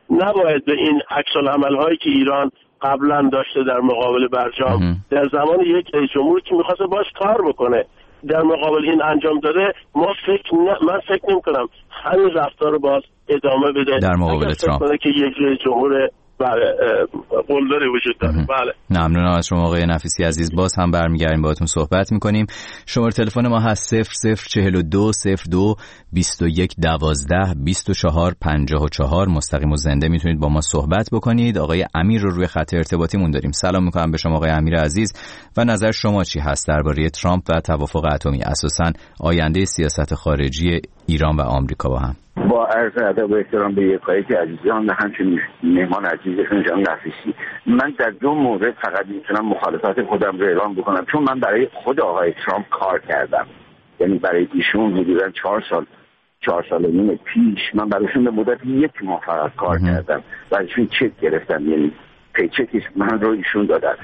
نباید به این عکس‌العمل هایی که ایران قبلا داشته در مقابل برجام در زمان یک رئیس جمهوری که می‌خواسته باش کار بکنه در مقابل این انجام داده، ما فکر ن... من فکر نمی‌کنم همین رفتار رو باز ادامه بده در مقابل ترامپ که یک رئیس جمهور بله قلدری وجود داره. بله ممنونم از شما آقای نفیسی عزیز. باز هم برمیگردیم باهاتون صحبت میکنیم. شماره تلفن ما هست صفر صفر چهل و دو صفر دو بیست و یک دوازده بیست و چهار پنجاه و چهار. مستقیم و زنده میتونید با ما صحبت بکنید. آقای امیر رو روی خط ارتباطیمون داریم. سلام میکنم به شما آقای امیر عزیز و نظر شما چی هست درباره ترامپ و توافق اتمی، اساساً آینده سیاست خارجی ایران و آمریکا با هم؟ با عرض ادب و احترام به یکایک عزیزان و همچنین مهمان عزیزتون جناب نفیسی، من در دو مورد فقط میتونم مخالفت خودم رو اعلام بکنم، چون من برای خود آقای ترامپ کار کردم، یعنی برای ایشون حدودا چهار سال چهار سال و نیم پیش من برایشون به مدت یک ماه فقط کار کردم و ازشون چک گرفتم، یعنی پیچکی من رو ایشون دادن.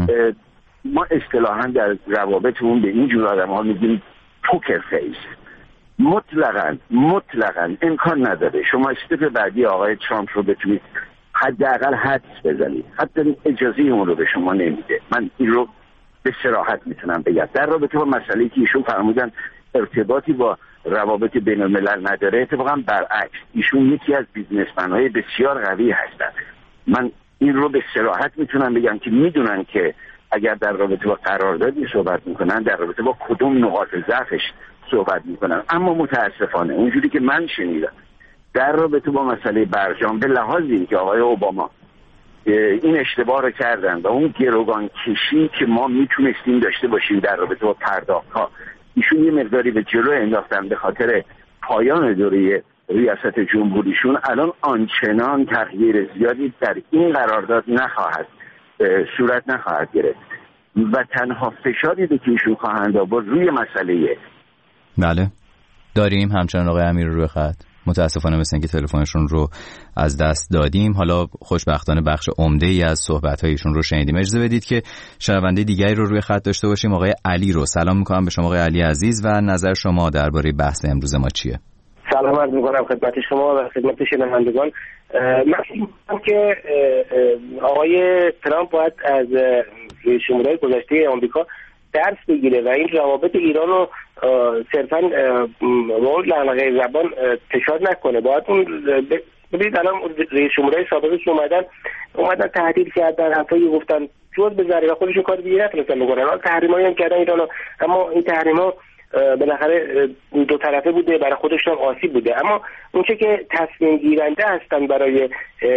ما اصطلاحاً در روابطمون به این جور آدم‌ها میگیم پوکر فیس. مطلقاً مطلقاً امکان نداره شما استپ بعدی آقای ترامپ رو بتونید حداقل حدس بزنید، حتی اجازه اون رو به شما نمیده. من این رو به صراحت میتونم بگم. در رابطه با مسئله‌ای که ایشون فرمودن ارتباطی با روابط بین الملل نداره، اتفاقا برعکس، ایشون یکی از بیزنسمن‌های بسیار قوی هستن. من این رو به صراحت میتونم بگم که میدونن که اگر در رابطه با قراردادی صحبت میکنن در رابطه با کدوم نقاط ضعفش صحبت میکنن. اما متاسفانه اونجوری که من شنیدم در رابطه با مسئله برجام، به لحاظ اینکه آقای اوباما این اشتباه رو کردن و اون گروگان کشی که ما میتونستیم داشته باشیم در رابطه با پرداخت ها، ایشون یه مقداری به جلو انداختن به خاطر پایان دوره ریاست جمهوریشون. الان آنچنان تغییر زیادی در این قرارداد نخواهد صورت نخواهد گرفت و تنها فشاری که ایشون خواهند آورد روی مسئله. بله داریم همچنان آقای امیر روی خط. متاسفانه مثل اینکه تلفنشون رو از دست دادیم. حالا خوشبختانه بخش عمده‌ای از صحبت‌هایشون رو شنیدیم. اجازه بدید که شنونده دیگری رو روی خط داشته باشیم. آقای علی رو سلام می‌کنم به شما آقای علی عزیز و نظر شما درباره بحث امروز ما چیه؟ سلام عرض می‌کنم خدمت شما و خدمت شنوندگان. من فکر می‌کنم که آقای ترامپ باید از شمولای گذشته آمریکا درس بگیره و این روابط ایران رو صرفاً با لغزش زبان تشدید نکنه. باید اون ببینید الان رئیس جمهورهای سابقی که اومدن اومدن تهدید کردن، حرفایی گفتن جز به ذریعه خودشون کار دیگه نتونستن بکنن. الان تحریمایی هم کردن ایرانو، اما این تحریم‌ها بالاخره دو طرفه بوده، برای خودشون آسیب بوده. اما اونچه که تصمیم گیرنده هستن برای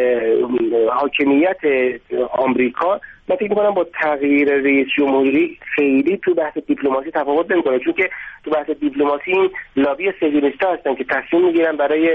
حاکمیت آمریکا، من فکر می‌کنم با تغییر رئیس جمهوری خیلی تو بحث دیپلماسی تفاوت نمی‌کنه، چون که تو بحث دیپلماسی این لابی صهیونیست‌ها هستن که تصمیم می‌گیرن برای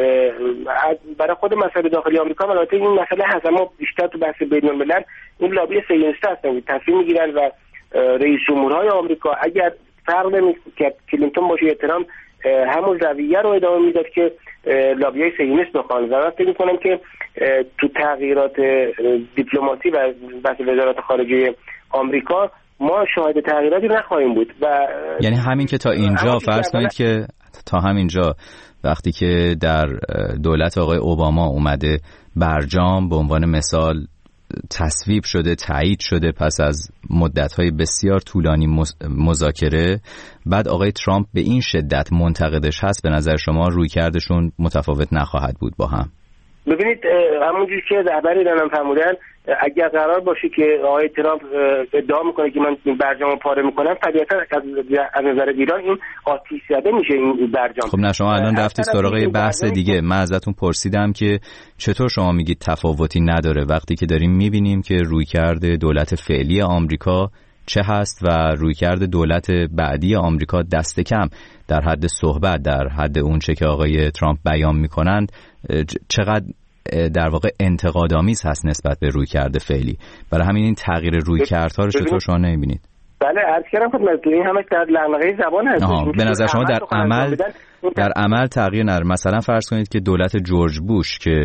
برای خود مسئله داخلی آمریکا. البته این مسئله هست، اما بیشتر تو بحث بین‌الملل این لابی صهیونیست‌ها هستن که تصمیم می‌گیرن و رئیس جمهورهای آمریکا اگر فرق نمی‌کرد کلینتون باشه یا ترامپ همون رویه رو ادامه میداد که لابیای صهیونیست بخوان. و من فکر می‌کنم که تو تغییرات دیپلماسی و بحث وزارت خارجه آمریکا ما شاهد تغییراتی نخواهیم بود. و یعنی همین که تا اینجا فرض کنید که تا همینجا وقتی که در دولت آقای اوباما اومده برجام به عنوان مثال تصویب شده، تایید شده پس از مدت‌های بسیار طولانی مذاکره، بعد آقای ترامپ به این شدت منتقدش هست، به نظر شما رویکردشون متفاوت نخواهد بود با هم؟ ببینید همونجوری که رهبر ایران هم فرمودن، اگر قرار باشه که آقای ترامپ ادعا میکنه که من برجامو پاره میکنم، طبیعتا از نظر ایران این آتش زده میشه این برجام. خب نه شما الان رفتی سراغ یه بحث دیگه. من ازتون پرسیدم که چطور شما میگید تفاوتی نداره وقتی که داریم میبینیم که رویکرد دولت فعلی آمریکا چه هست و رویکرد دولت بعدی آمریکا دست کم در حد صحبت، در حد اون چه که آقای ترامپ بیان میکنند چقدر در واقع انتقادآمیز هست نسبت به رویکرد فعلی. برای همین این تغییر رویکردها رو چطور شما نمیبینید؟ بله عرض کردم خدمتتون این همش در لغزش زبان هست. به نظر شما در عمل در عمل تغییر نداره؟ مثلا فرض کنید که دولت جورج بوش که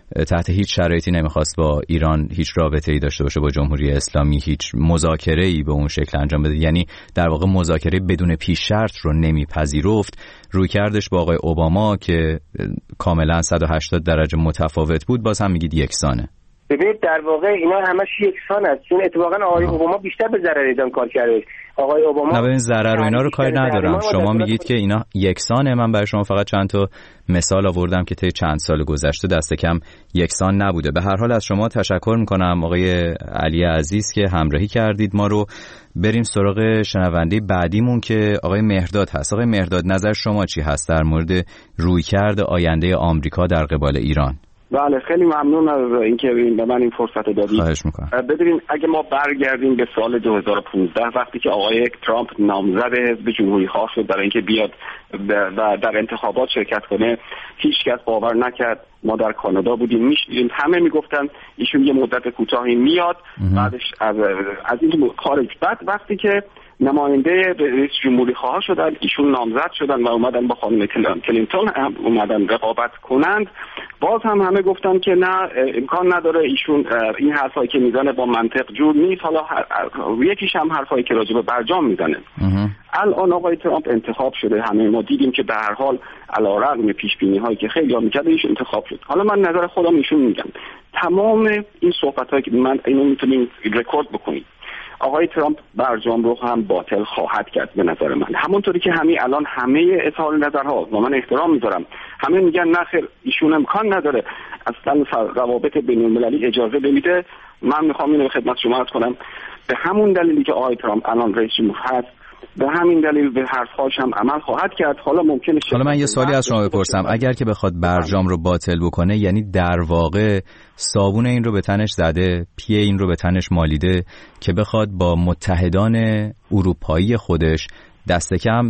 تحت هیچ شرایطی نمیخواست با ایران هیچ رابطه‌ای داشته باشه با جمهوری اسلامی، هیچ مذاکره‌ای به اون شکل انجام بده، یعنی در واقع مذاکره بدون پیش شرط رو نمیپذیرفت، رویکردش با آقای اوباما که کاملا صد و هشتاد درجه متفاوت بود، باز هم میگید یکسانه. ببینید در واقع اینا همش یکسان است، چون اتفاقا آقای اوباما بیشتر به ضرر ایران کار کرده. آقای اوباما نه ببین ضرر و اینا رو کاری ندارم، شما میگید که اینا یکسانه، من برای شما فقط چند تا مثال آوردم که طی چند سال گذشته دست کم یکسان نبوده. به هر حال از شما تشکر میکنم آقای علی عزیز که همراهی کردید ما رو. بریم سراغ شنونده بعدیمون که آقای مهرداد هست. آقای مهرداد نظر شما چی هست در مورد رویکرد آینده آمریکا در قبال ایران؟ بله خیلی ممنون از اینکه به من این فرصت دادید. خواهش میکنم. ببینید اگه ما برگردیم به سال دو هزار و پانزده وقتی که آقای ترامپ نامزد حزب جمهوری خواه شد برای اینکه بیاد و در انتخابات شرکت کنه، هیچ کس باور نکرد. ما در کانادا بودیم، میشدیم همه میگفتن ایشون یه مدت کوتاهی میاد بعدش از از این خارج. بعد وقتی که نماینده رئیس جمهوری خواه شدن، ایشون نامزد شدن و اومدن با خانم کلینتون اومدن رقابت کنند، باز هم همه گفتن که نه امکان نداره، ایشون این حرفایی که میزنه با منطق جور نیست. حالا یکیش هم حرفایی که راجع به برجام میزنه. الان آقای ترامپ انتخاب شده، همه ما دیدیم که به هر حال علیرغم پیش بینی هایی که خیلی ها میکرد ایشون انتخاب شد. حالا من نظر خودم ایشون میگم، تمام این صحبت هایی که من اینو میتونیم رکورد بکنیم، آقای ترامپ برجام رو هم باطل خواهد کرد به نظر من، همونطوری که همین الان همه اظهار نظرها و من احترام میذارم همه میگن نه خیر ایشون امکان نداره، اصلا روابط بین المللی اجازه نمیده. من میخوام اینو خدمت شما عرض کنم، به همون دلیلی که آقای ترامپ الان رئیس جمهور هست، به همین دلیل به حرفهاش هم عمل خواهد کرد. حالا ممکنه حالا من یه سوالی از شما بپرسم، اگر که بخواد برجام رو باطل بکنه، یعنی در واقع صابون این رو به تنش زده، پیه این رو به تنش مالیده که بخواد با متحدان اروپایی خودش دست کم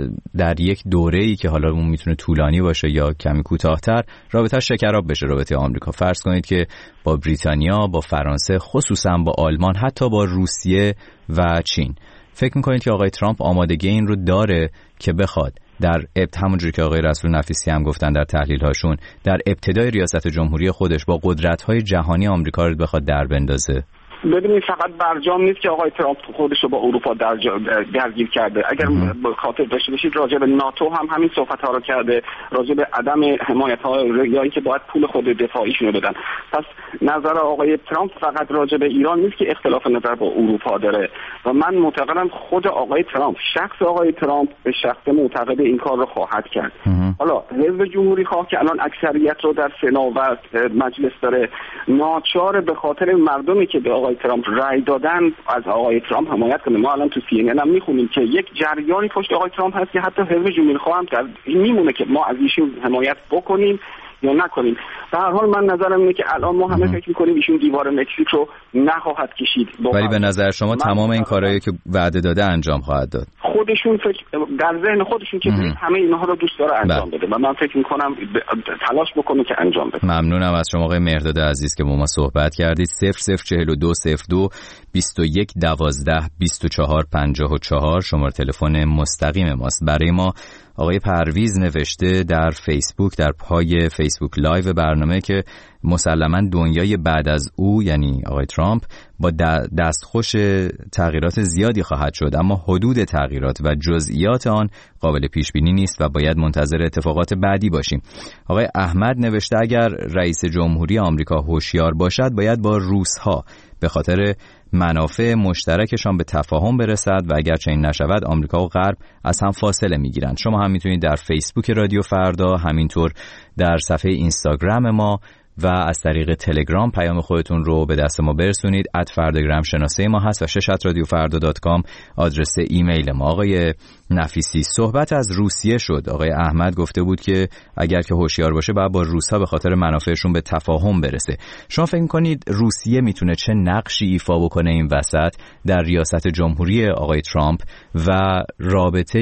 در یک دوره‌ای که حالا اون میتونه طولانی باشه یا کمی کوتاه‌تر رابطه شکراب بشه، رابطه آمریکا. فرض کنید که با بریتانیا، با فرانسه، خصوصا با آلمان، حتی با روسیه و چین. فکر میکنید که آقای ترامپ آمادگی این رو داره که بخواد در ابت همونجوری که آقای رسول نفیسی هم گفتن در تحلیل هاشون، در ابتدای ریاست جمهوری خودش با قدرت‌های جهانی آمریکا رو بخواد در بندازه؟ ببینید فقط برجام نیست که آقای ترامپ خودش رو با اروپا درگیر کرده. اگر به خاطر داشته باشید راجع به ناتو هم همین صحبت ها رو کرده، راجع به عدم حمایت ها یا اینکه باید پول خود دفاعیشون رو بدن. پس نظر آقای ترامپ فقط راجع به ایران نیست که اختلاف نظر با اروپا داره و من معتقدم خود آقای ترامپ، شخص آقای ترامپ به شخص معتقد این کار رو خواهد کرد. حالا حزب جمهوری خواه که الان اکثریت رو در سنا و مجلس داره، ناچار به خاطر مردمی که به آقای ترامپ رای دادن از آقای ترامپ حمایت کنه. ما الان تو سی ان ان هم میخونیم که یک جریانی پشت آقای ترامپ هست که حتی حزب جمهوری خواه هم در این میمونه که ما از ایشون حمایت بکنیم یا نکنیم. به هر حال من نظرم اینه که الان ما همه فکر می‌کنیم ایشون دیوار مکزیک رو نخواهد کشید، ولی به نظر شما تمام این کارهایی که وعده داده انجام خواهد داد؟ خودشون فکر در ذهن خودشون که همه اینها رو دوست داره انجام بده و من فکر می‌کنم تلاش بکنه که انجام بده. ممنونم از شما آقای مهرداد عزیز که با ما صحبت کردید. صفر صفر چهل و دو صفر دو بیست و یک دوازده بیست و چهار پنجاه و چهار شماره تلفن مستقیم ماست. برای ما آقای پرویز نوشته در فیسبوک، در پای فیسبوک لایو برنامه، که مسلماً دنیای بعد از او یعنی آقای ترامپ با دستخوش تغییرات زیادی خواهد شد، اما حدود تغییرات و جزئیات آن قابل پیش بینی نیست و باید منتظر اتفاقات بعدی باشیم. آقای احمد نوشته اگر رئیس جمهوری آمریکا هوشیار باشد باید با روس‌ها به خاطر منافع مشترکشان به تفاهم برسد و اگر چنین نشود آمریکا و غرب از هم فاصله میگیرند. شما هم میتونید در فیسبوک رادیو فردا، همینطور در صفحه اینستاگرام ما و از طریق تلگرام پیام خودتون رو به دست ما برسونید. ات فرداگرام شناسه ما هست و شش ات رادیو فردا دات کام آدرس ایمیل ما. آقای نفیسی، صحبت از روسیه شد. آقای احمد گفته بود که اگر که هوشیار باشه باید با روس‌ها به خاطر منافعشون به تفاهم برسه. شما فکر می‌کنید روسیه میتونه چه نقشی ایفا بکنه این وسط در ریاست جمهوری آقای ترامپ و رابطه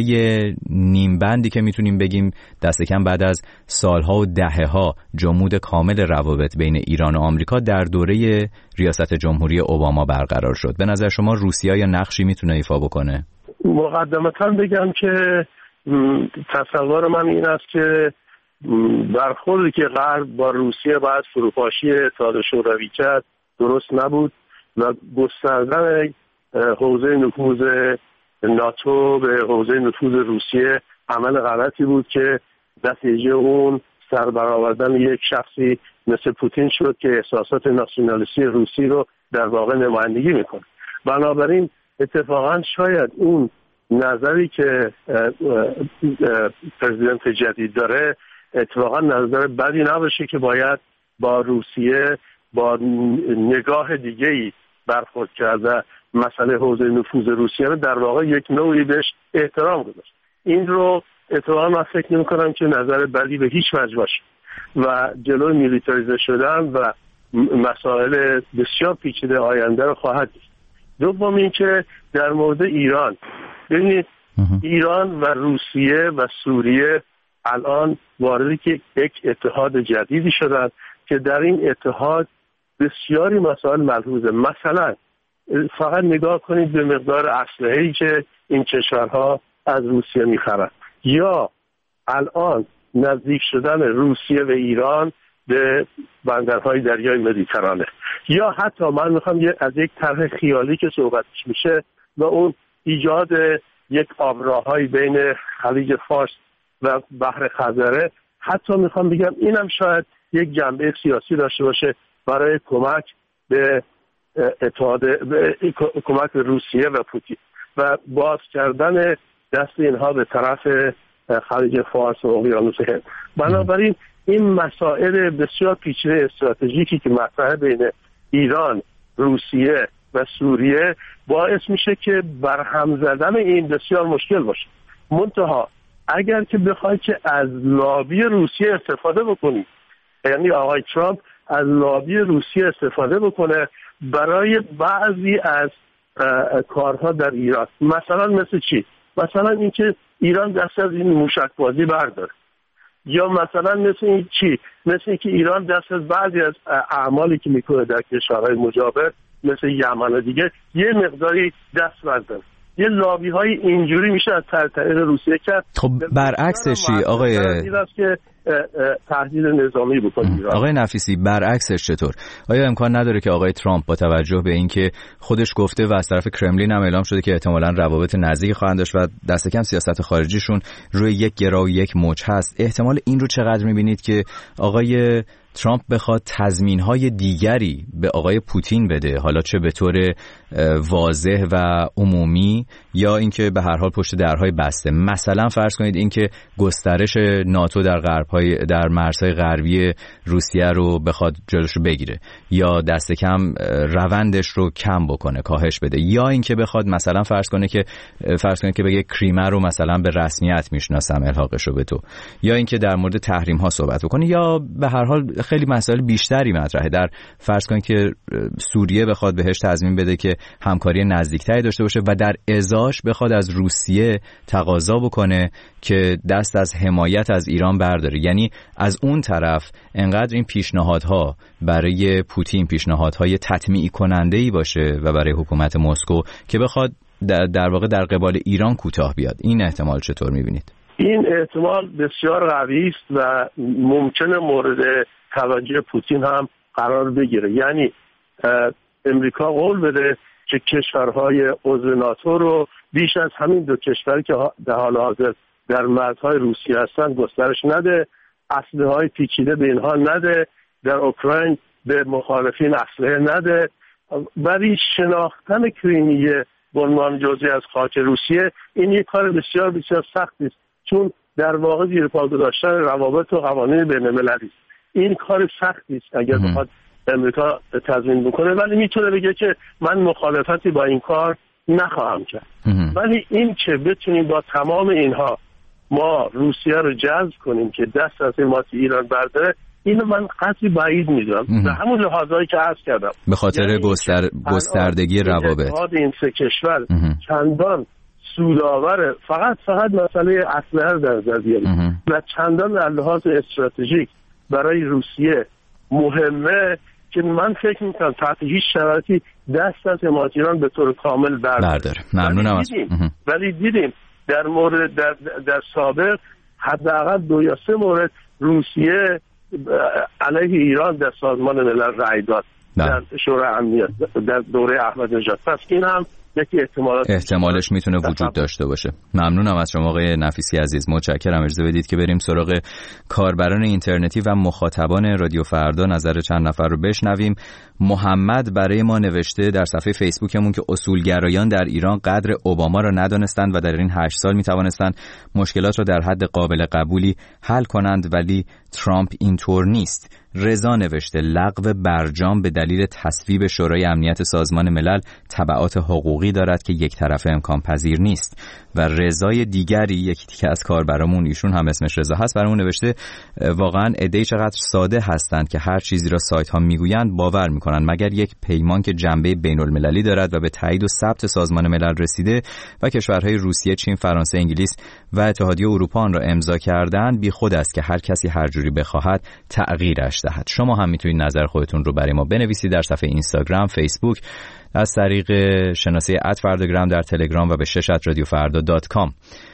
نیم بندی که میتونیم بگیم دست کم بعد از سالها و دهه‌ها جمود کامل روابط بین ایران و آمریکا در دوره ریاست جمهوری اوباما برقرار شد؟ به نظر شما روسیه یا نقشی میتونه ایفا بکنه؟ مقدمتاً بگم که تصور من این است که برخوردی که غرب با روسیه بعد فروپاشی اتحاد شوروی کرد درست نبود و گستردن حوزه نفوذ ناتو به حوزه نفوذ روسیه عمل غلطی بود که نتیجه اون سر برآوردن یک شخصی مثل پوتین شد که احساسات ناسیونالیستی روسی رو در واقع نمایندگی میکنه. بنابراین اتفاقا شاید اون نظری که پرزیدنت جدید داره اتفاقا نظر بدی نباشه که باید با روسیه با نگاه دیگه‌ای برخورد کرده، مسئله حوزه نفوذ روسیه رو در واقع یک نوعی بهش احترام گذاشت. این رو اتفاقا من فکر نمی کنم که نظر بدی به هیچ وجه باشه و جلوی میلیتاریزه شدن و مسائل بسیار پیچیده آینده رو خواهد دید. دوم این که در مورد ایران، ببینید ایران و روسیه و سوریه الان وارد که یک اتحاد جدیدی شدن که در این اتحاد بسیاری مسائل ملحوظه. مثلا فقط نگاه کنید به مقدار اسلحه‌ای که این کشورها از روسیه میخرند، یا الان نزدیک شدن روسیه و ایران به بندرهای دریای مدیترانه، یا حتی من میخوام از یک طرح خیالی که صحبتش میشه و اون ایجاد یک آبراهایی بین خلیج فارس و بحر خزره. حتی میخوام بگم اینم شاید یک جنبه سیاسی داشته باشه برای کمک به اتحاد، به کمک به روسیه و پوتین و باز کردن دست اینها به طرف خلیج فارس و اقیانوس هند. بنابراین این مسائل بسیار پیچیده استراتژیکی که مطرح بین ایران، روسیه و سوریه باعث میشه که برهم زدن این بسیار مشکل باشه. منتها اگر که بخواید که از لابی روسیه استفاده بکنید، یعنی آقای ترامپ از لابی روسیه استفاده بکنه برای بعضی از کارها در ایران، مثلا مثل چی؟ مثلا اینکه ایران دست از این موشک بازی برداره، یا مثلا مثل این چی؟ مثل اینکه ایران دست از بعضی از اعمالی که میکنه در کشورهای مجاور مثل یمن و دیگه یه مقداری دست برداره. یه لابی های اینجوری میشه از طریق روسیه کرد. خب برعکسش چی آقای که تهدید نظامی بکنه؟ آقای نفیسی برعکسش چطور؟ آیا امکان نداره که آقای ترامپ با توجه به اینکه خودش گفته و از طرف کرملین هم اعلام شده که احتمالاً روابط نزدیک خواهند داشت و دست کم سیاست خارجیشون روی یک گرا و یک موج هست، احتمال این رو چقدر میبینید که آقای ترامپ بخواد تضمین‌های دیگری به آقای پوتین بده، حالا چه به طور واضح و عمومی یا اینکه به هر حال پشت درهای بسته؟ مثلا فرض کنید اینکه گسترش ناتو در غرب‌های در مرزهای غربی روسیه رو بخواد جلوشو بگیره، یا دست کم روندش رو کم بکنه، کاهش بده، یا اینکه بخواد مثلا فرض کنه که فرض کنید که بگه کریمه رو مثلا به رسمیت میشناسم الحاقش رو به تو، یا اینکه در مورد تحریم‌ها صحبت بکنه، یا به هر حال خیلی مسائل بیشتری مطرحه. در فرض کنید که سوریه بخواد بهش تضمین بده که همکاری نزدیکتری داشته باشه و در ازاش بخواد از روسیه تقاضا بکنه که دست از حمایت از ایران برداره. یعنی از اون طرف انقدر این پیشنهادها برای پوتین پیشنهادهای تطمیع کننده‌ای باشه و برای حکومت مسکو که بخواد در, در واقع در قبال ایران کوتاه بیاد. این احتمال چطور می‌بینید؟ این احتمال بسیار قوی است و ممکنه مورد توجه پوتین هم قرار بگیره. یعنی امریکا قول بده که کشورهای عضو ناتو رو بیش از همین دو کشوری که در حال حاضر در مرزهای روسیه هستن گسترش نده، اسلحه‌های پیچیده به اینها نده، در اوکراین به مخالفین اسلحه نده. ولی شناختن کریمیه به عنوان جزئی از خاک روسیه این یک کار بسیار بسیار سختی است، چون در واقع زیر پا گذاشتن روابط و قوانین بین‌المللی است. این کار سختی است اگر بخواد امریکا تضمین بکنه، ولی میتونه بگه که من مخالفتی با این کار نخواهم کرد. ولی این که بتونیم با تمام اینها ما روسیه رو جذب کنیم که دست از حمایت ایران برداره، اینو من قطعی بعید میدونم به همون لحاظایی که عرض کردم، به خاطر یعنی گستر... گستردگی روابط این سه کشور چندان سودآور، فقط فقط مسئله اسلحه رو در نظر بیاریم و چندان در لحاظ استراتژیک برای روسیه مهمه که من فکر میکنم تحت هیچ شرایطی دست از حمایت ایران به طور کامل برداره. ممنونم از ولی دیدیم در مورد در, در سابق حداقل دو یا سه مورد روسیه علیه ایران در سازمان ملل رأی داد در شورای امنیت در دوره احمدی نژاد. پس این هم یکی احتمالات احتمالش میتونه وجود داشته باشه. ممنونم از شما آقای نفیسی عزیز، متشکرم. اجازه بدید که بریم سراغ کاربران اینترنتی و مخاطبان رادیو فردا نظر چند نفر رو بشنویم. محمد برای ما نوشته در صفحه فیسبوکمون که اصولگرایان در ایران قدر اوباما را ندانستند و در این هشت سال میتوانستند مشکلات را در حد قابل قبولی حل کنند، ولی ترامپ اینطور نیست. رضا نوشته لغو برجام به دلیل تصویب شورای امنیت سازمان ملل تبعات حقوقی دارد که یک طرفه امکان پذیر نیست. و رضای دیگری، یکی که از کاربرامون، ایشون هم اسمش رضا هست، برامون نوشته واقعا عده‌ای چقدر ساده هستند که هر چیزی را سایت ها میگویند باور میکنند، مگر یک پیمان که جنبه بین المللی دارد و به تایید و ثبت سازمان ملل رسیده و کشورهای روسیه، چین، فرانسه، انگلیس و اتحادیه اروپا آن را امضا کردند، بی خود است که هر کسی هر جوری بخواهد تغییرش دهد. شما هم میتونید نظر خودتون رو برای ما بنویسید در صفحه اینستاگرام، فیسبوک، از طریق شناسه ات فرداگرام در تلگرام و به شش ات رادیو فردا دات کام.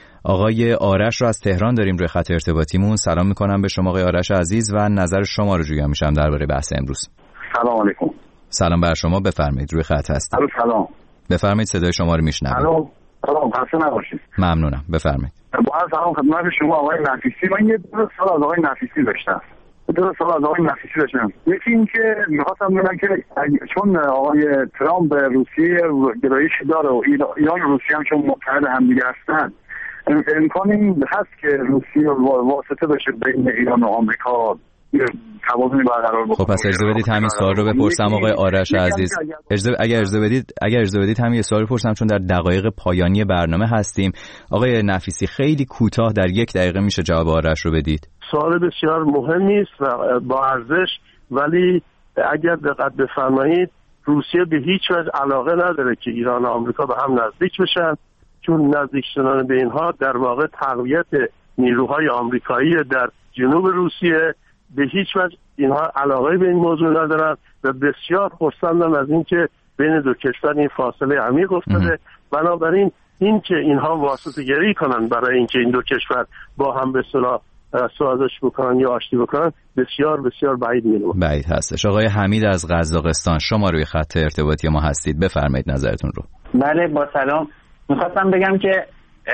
آقای آرش رو از تهران داریم روی خط ارتباطیمون. سلام میکنم به شما آقای آرش عزیز و نظر شما رو جویا میشم درباره بحث امروز. سلام علیکم. سلام بر شما، بفرمایید، روی خط هستید. سلام. بفرمایید، صدای شما رو میشنوم. سلام. سلام، خسته نباشید. ممنونم، بفرمایید. با عرض سلام خدمت شما آقای نفیسی. من یه دو سوال از آقای نفیسی داشتم. دو سوال از آقای نفیسی داشتم. یکی این که می‌خواستم بگم که چون آقای ترامپ به روسیه گرایش داره و ایران و روسیه هم چون متحد همدیگه هستن، امکان این هست که روسیه واسطه بشه بین ایران و آمریکا توازنی برقرار بکنه. خب پس اجازه بدید همین سوال رو بپرسم آقای آرش عزیز. اجازه اگر اجازه بدید اگر اجازه بدید همین یه سوال بپرسم چون در دقایق پایانی برنامه هستیم. آقای نفیسی خیلی کوتاه در یک دقیقه میشه جواب آرش رو بدید؟ سوال بسیار مهمی است و با ارزش، ولی اگر دقت بفرمایید روسیه به هیچ وجه علاقه نداره که ایران و آمریکا به هم نزدیک بشن، چون نزدیک شدن به اینها در واقع تقویت نیروهای آمریکایی در جنوب روسیه. به هیچ وجه اینها علاقه به این موضوع ندارن و بسیار خرسندن از اینکه بین دو کشور این فاصله عمیق افتاده. بنابراین این که اینها واسطه گری کنن برای اینکه این دو کشور با هم به اصطلاح سازش بکنن یا آشتی بکنن بسیار بسیار بعید میدونم. بعید هستش. آقای حمید از قزاقستان، شما روی خط ارتباطی ما هستید، بفرمایید نظرتون رو. بله با سلام. میخواستم بگم که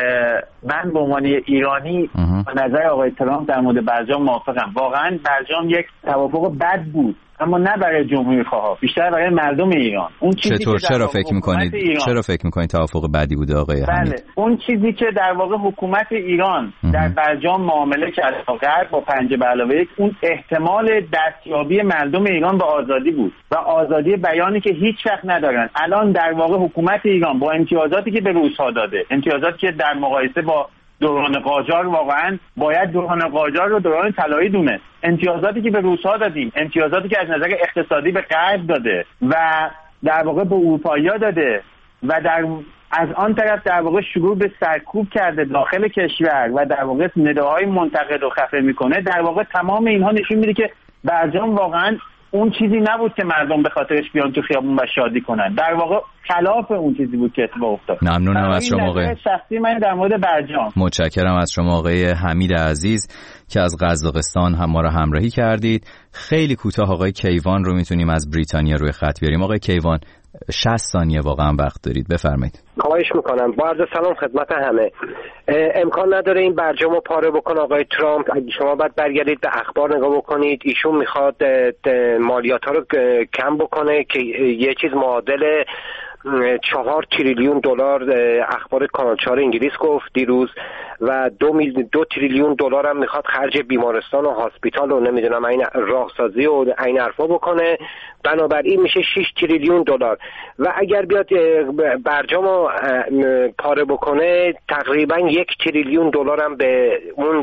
من به عنوان ایرانی با نظر آقای ترامپ در مورد برجام موافقم. واقعا برجام یک توافق بد بود، اما نه برای جمهوری خواه، بیشتر برای مردم ایران. اون چیزی چطور که چرا فکر می‌کنید چرا فکر می‌کنید توافق بدی بوده آقای بله. حمید؟ اون چیزی که در واقع حکومت ایران اه. در برجام معامله کرد با غرب با پنجه به علاوه یک، اون احتمال دستیابی مردم ایران به آزادی بود و آزادی بیانی که هیچ وقت ندارن. الان در واقع حکومت ایران با امتیازاتی که به روس‌ها داده، امتیازاتی که در مقایسه با دوران قاجار واقعا باید دوران قاجار رو دوران طلایی دونست، امتیازاتی که به روس‌ها دادیم، امتیازاتی که از نظر اقتصادی به غرب داده و در واقع به اروپایی‌ها داده و در از آن طرف در واقع شروع به سرکوب کرده داخل کشور و در واقع نداهای منتقد و خفه میکنه، در واقع تمام اینها نشون میده که برجام واقعا اون چیزی نبود که مردم به خاطرش بیان تو خیابون و شادی کنن، در واقع خلاف اون چیزی بود که اتفاق افتاد. ممنونم از شما آقای شخصی من در مورد برجام. متشکرم از شما آقای حمید عزیز که از قزاقستان هم ما را همراهی کردید. خیلی کوتاه آقای کیوان رو میتونیم از بریتانیا روی خط بیاریم. آقای کیوان شصت ثانیه واقعا وقت دارید، بفرمایید. خواهش میکنم. با عرض سلام خدمت همه. امکان نداره این برجام رو پاره بکنه آقای ترامپ. شما باید برگردید به اخبار نگاه بکنید، ایشون میخواد مالیات ها رو کم بکنه که یه چیز معادل چهار تریلیون دلار اخبار کانال چهار انگلیس گفت دیروز و دو, میل... دو تریلیون دلار هم میخواد خرج بیمارستان و هاسپیتال و نمیدونم این راهسازی و این حرفا بکنه، بنابراین میشه شش تریلیون دلار و اگر بیاد برجام رو پاره بکنه تقریبا یک تریلیون دلار هم به اون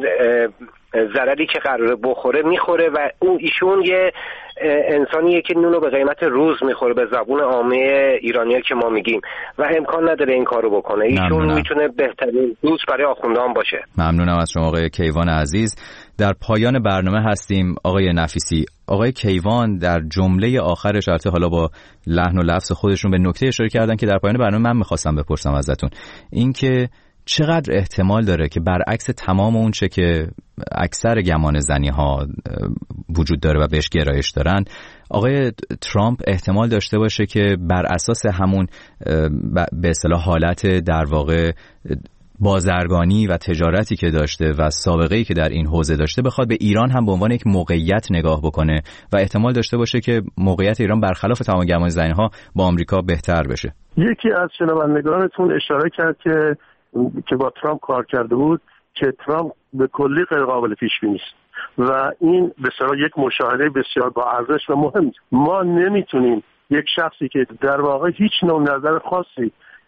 ضرری که قراره بخوره میخوره و اون ایشون یه انسانیه که نونو به قیمت روز میخوره به زبون عامه ایرانی‌ها که ما میگیم و امکان نداره این کارو بکنه. ایشون ممنونم. میتونه بهترین دوست برای آخوندان باشه. ممنونم از شما آقای کیوان عزیز. در پایان برنامه هستیم آقای نفیسی. آقای کیوان در جمله آخرش البته حالا با لحن و لفظ خودشون به نکته اشاره کردن که در پایان برنامه من میخواستم بپرسم ازتون، اینکه چقدر احتمال داره که برعکس تمام اون چه که اکثر گمان زنی ها وجود داره و بهش گرایش دارن، آقای ترامپ احتمال داشته باشه که بر اساس همون به اصطلاح حالت در واقع بازرگانی و تجارتی که داشته و سابقه‌ای که در این حوزه داشته بخواد به ایران هم به عنوان یک موقعیت نگاه بکنه و احتمال داشته باشه که موقعیت ایران برخلاف تمام گمان زنی‌ها با آمریکا بهتر بشه. یکی از شنوندگانتون اشاره کرد که که با ترامپ کار کرده بود که ترامپ به کلی غیر قابل پیش بینی است و این به اصطلاح یک مشاهده بسیار با ارزش و مهم. ما نمیتونیم یک شخصی که در واقع هیچ نوع نظر خاصی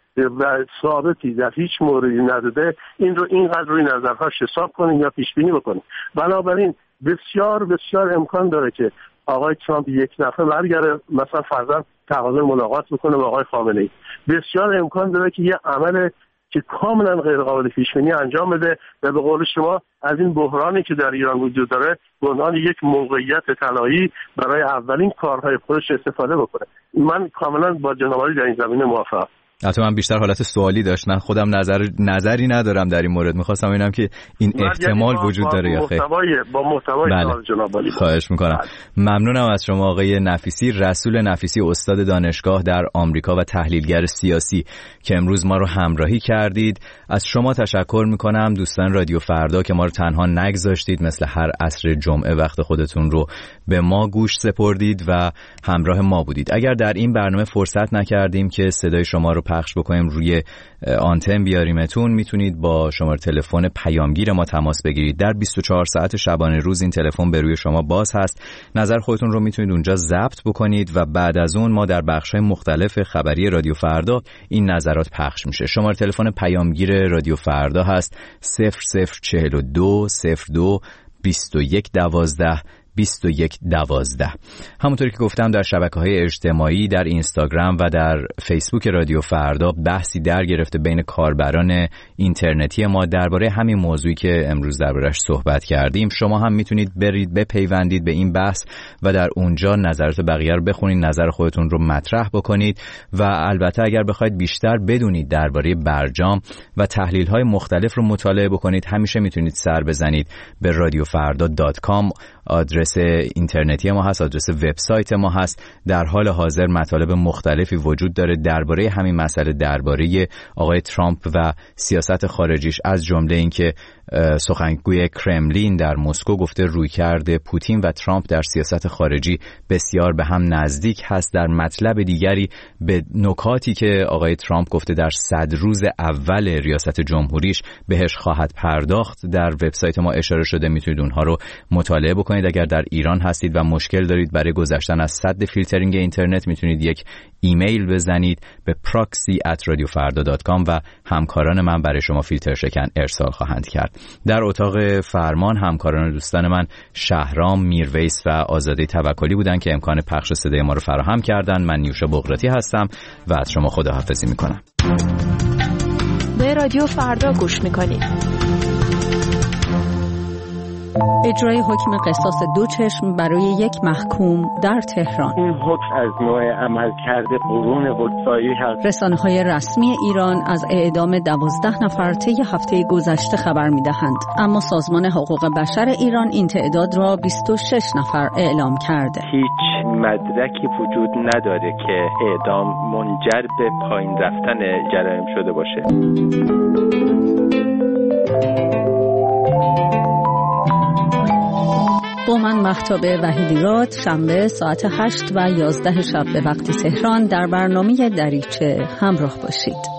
و ثابتی در هیچ موردی نداده این رو اینقدر روی نظرهاش حساب کنیم یا پیش بینی بکنیم. بنابراین بسیار بسیار امکان داره که آقای ترامپ یک دفعه برگرده مثلا فرضاً تقاضای ملاقات بکنه با آقای خامنه‌ای. بسیار امکان داره که یه عمل که کاملا غیر قابل پیش بینی انجام بده و به قول شما از این بحرانی که در ایران وجود داره به عنوان یک موقعیت طلایی برای اولین کارهای خودش استفاده بکنه. من کاملا با جناب عالی در این زمینه موافقم. البته من بیشتر حالت سوالی داشت، من خودم نظر نظری ندارم در این مورد، میخواستم ببینم که این احتمال وجود داره یا خیر. با محتوای بله. جناب عالی خواهش میکنم. ممنونم از شما آقای نفیسی، رسول نفیسی، استاد دانشگاه در آمریکا و تحلیلگر سیاسی که امروز ما رو همراهی کردید. از شما تشکر میکنم دوستان رادیو فردا که ما رو تنها نگذاشتید، مثل هر عصر جمعه وقت خودتون رو به ما گوش سپردید و همراه ما بودید. اگر در این برنامه فرصت نکردیم که صدای شما رو پخش بکنیم روی آنتن بیاریمتون، میتونید با شماره تلفن پیامگیر ما تماس بگیرید. در بیست و چهار ساعت شبانه روز این تلفن به روی شما باز هست. نظر خودتون رو میتونید اونجا ضبط بکنید و بعد از اون ما در بخش‌های مختلف خبری رادیو فردا این نظرات پخش میشه. شماره تلفن پیامگیر رادیو فردا هست صفر صفر چهل و دو صفر دو بیست و یک دوازده بیست و یک دوازده. همونطوری که گفتم در شبکه‌های اجتماعی، در اینستاگرام و در فیسبوک رادیو فردا بحثی در گرفته بین کاربران اینترنتی ما درباره همین موضوعی که امروز درباره‌اش صحبت کردیم. شما هم میتونید برید بپیوندید به این بحث و در اونجا نظرات بقیه رو بخونید، نظر خودتون رو مطرح بکنید و البته اگر بخواید بیشتر بدونید درباره برجام و تحلیل‌های مختلف رو مطالعه بکنید، همیشه میتونید سر بزنید به رادیو فردا دات کام. آدرس اینترنتی ما هست، آدرس وبسایت ما هست. در حال حاضر مطالب مختلفی وجود داره درباره همین مسئله، درباره آقای ترامپ و سیاست خارجیش، از جمله اینکه سخنگوی کرملین در مسکو گفته رویکرد پوتین و ترامپ در سیاست خارجی بسیار به هم نزدیک هست. در مطلب دیگری به نکاتی که آقای ترامپ گفته در صد روز اول ریاست جمهوریش بهش خواهد پرداخت در وبسایت ما اشاره شده، میتونید اونها رو مطالعه بکنید. اگر در ایران هستید و مشکل دارید برای گذشتن از سد فیلترینگ اینترنت، میتونید یک ایمیل بزنید به پراکسی ات رادیو فردا دات کام و همکاران من برای شما فیلتر شکن ارسال خواهند کرد. در اتاق فرمان همکاران دوستان من شهرام، میرویس و آزاده توکلی بودن که امکان پخش صدای ما رو فراهم کردن. من نیوشا بغراتی هستم و از شما خداحافظی میکنم. به رادیو فردا گوش میکنید. اجرای حکم قصاص دو چشم برای یک محکوم در تهران. این حکم از نوع عملکرد قرون وسطایی هست. رسانه‌های رسمی ایران از اعدام دوازده نفر طی هفته گذشته خبر می‌دهند، اما سازمان حقوق بشر ایران این تعداد را بیست و شش نفر اعلام کرده. هیچ مدرکی وجود نداره که اعدام منجر به پایین رفتن جرایم شده باشه. با من مهتاب وحیدیراد، شنبه ساعت هشت و یازده شب به وقت تهران در برنامه دریچه همراه باشید.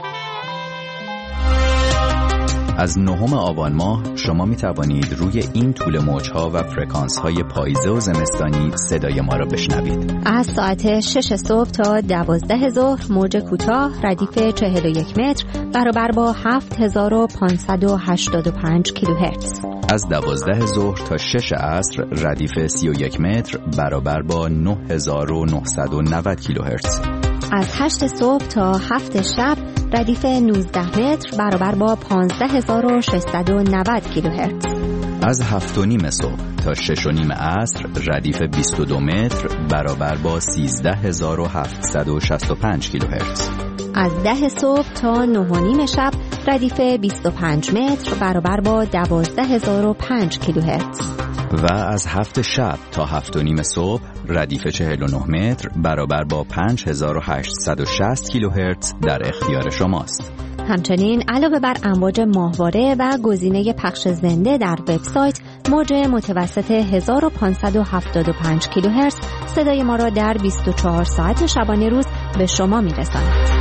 از نهم آبان ماه شما می توانید روی این طول موج‌ها و فرکانس‌های پاییزه و زمستانی صدای ما را بشنوید. از ساعت شش صبح تا دوازده ظهر موج کوتاه ردیف چهل و یک متر برابر با هفت هزار و پانصد و هشتاد و پنج کیلوهرتز. از دوازده ظهر تا شش عصر ردیف سی و یک متر برابر با نه هزار و نهصد و نود کیلوهرتز. از هشت صبح تا هفت شب ردیف نوزده متر برابر با پانزده هزار و ششصد و نود کیلوهرتز. از هفت و نیم صبح تا شش و نیم عصر ردیف بیست و دو متر برابر با سیزده هزار و هفتصد و شصت و پنج کیلوهرتز. از ده صبح تا نه و نیم شب ردیف بیست و پنج متر برابر با دوازده هزار و پنج کیلوهرتز. و از هفت شب تا هفت و نیم صبح ردیف چهل و نه متر برابر با پنج هزار و هشتصد و شصت کیلوهرتز در اختیار شماست. همچنین علاوه بر امواج ماهواره و گزینه پخش زنده در وبسایت، موج متوسط هزار و پانصد و هفتاد و پنج کیلوهرتز صدای ما را در بیست و چهار ساعت شبانه روز به شما میرساند.